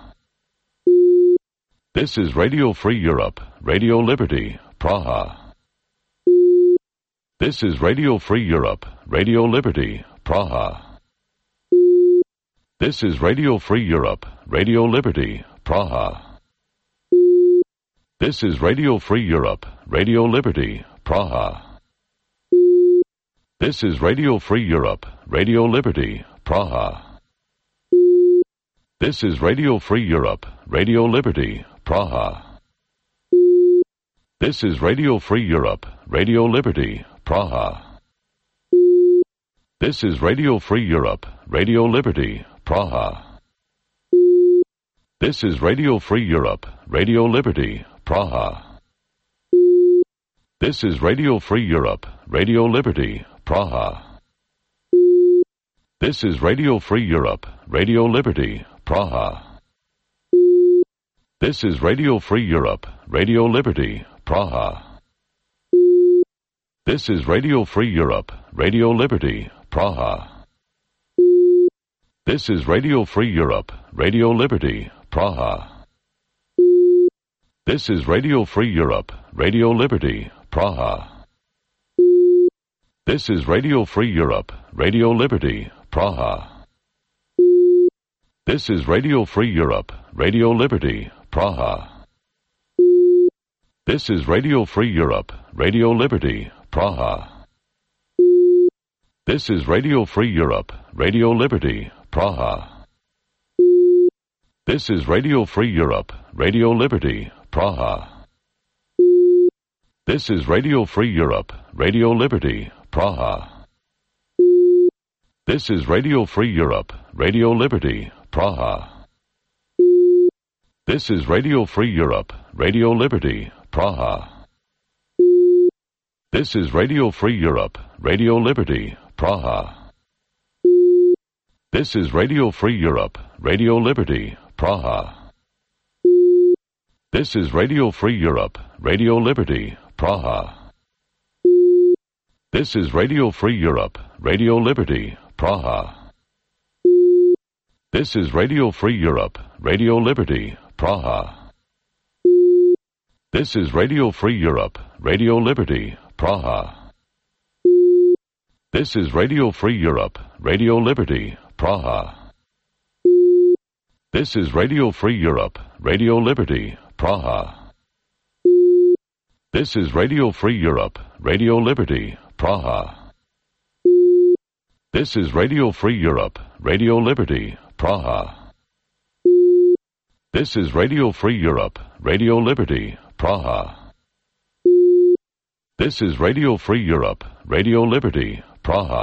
This is Radio Free Europe, Radio Liberty, Praha. This is Radio Free Europe, Radio Liberty, Praha. This is Radio Free Europe, Radio Liberty, Praha. This is Radio Free Europe, Radio Liberty, Praha. This is Radio Free Europe, Radio Liberty, Praha. This is Radio Free Europe, Radio Liberty, Praha. This is Radio Free Europe, Radio Liberty, Praha. This is Radio Free Europe, Radio Liberty, Praha. This is Radio Free Europe, Radio Liberty, Praha. This is Radio Free Europe, Radio Liberty, Praha. This is Radio Free Europe, Radio Liberty, Praha. This is Radio Free Europe, Radio Liberty, Praha. This is Radio Free Europe, Radio Liberty, Praha. This is Radio Free Europe, Radio Liberty, Praha. This is Radio Free Europe, Radio Liberty, Praha. This is Radio Free Europe, Radio Liberty, Praha. This is Radio Free Europe, Radio Liberty, Praha. This is Radio Free Europe, Radio Liberty, Praha. This is Radio Free Europe, Radio Liberty, Praha. This is Radio Free Europe, Radio Liberty, Praha. This is Radio Free Europe, Radio Liberty, Praha. This is Radio Free Europe, Radio Liberty, Praha. This is Radio Free Europe, Radio Liberty, Praha. This is Radio Free Europe, Radio Liberty, Praha. This is Radio Free Europe, Radio Liberty, Praha. This is Radio Free Europe, Radio Liberty, Praha. This is Radio Free Europe, Radio Liberty, Praha. This is Radio Free Europe, Radio Liberty, Praha. This is Radio Free Europe, Radio Liberty, Praha. This is Radio Free Europe, Radio Liberty, Praha. This is Radio Free Europe, Radio Liberty, Praha. This is Radio Free Europe, Radio Liberty, Praha. This is Radio Free Europe, Radio Liberty, Praha. This is Radio Free Europe, Radio Liberty, Praha. This is Radio Free Europe, Radio Liberty, Praha.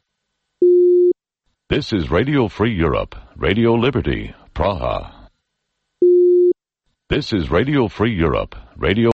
This is Radio Free Europe, Radio Liberty, Praha. This is Radio Free Europe, Radio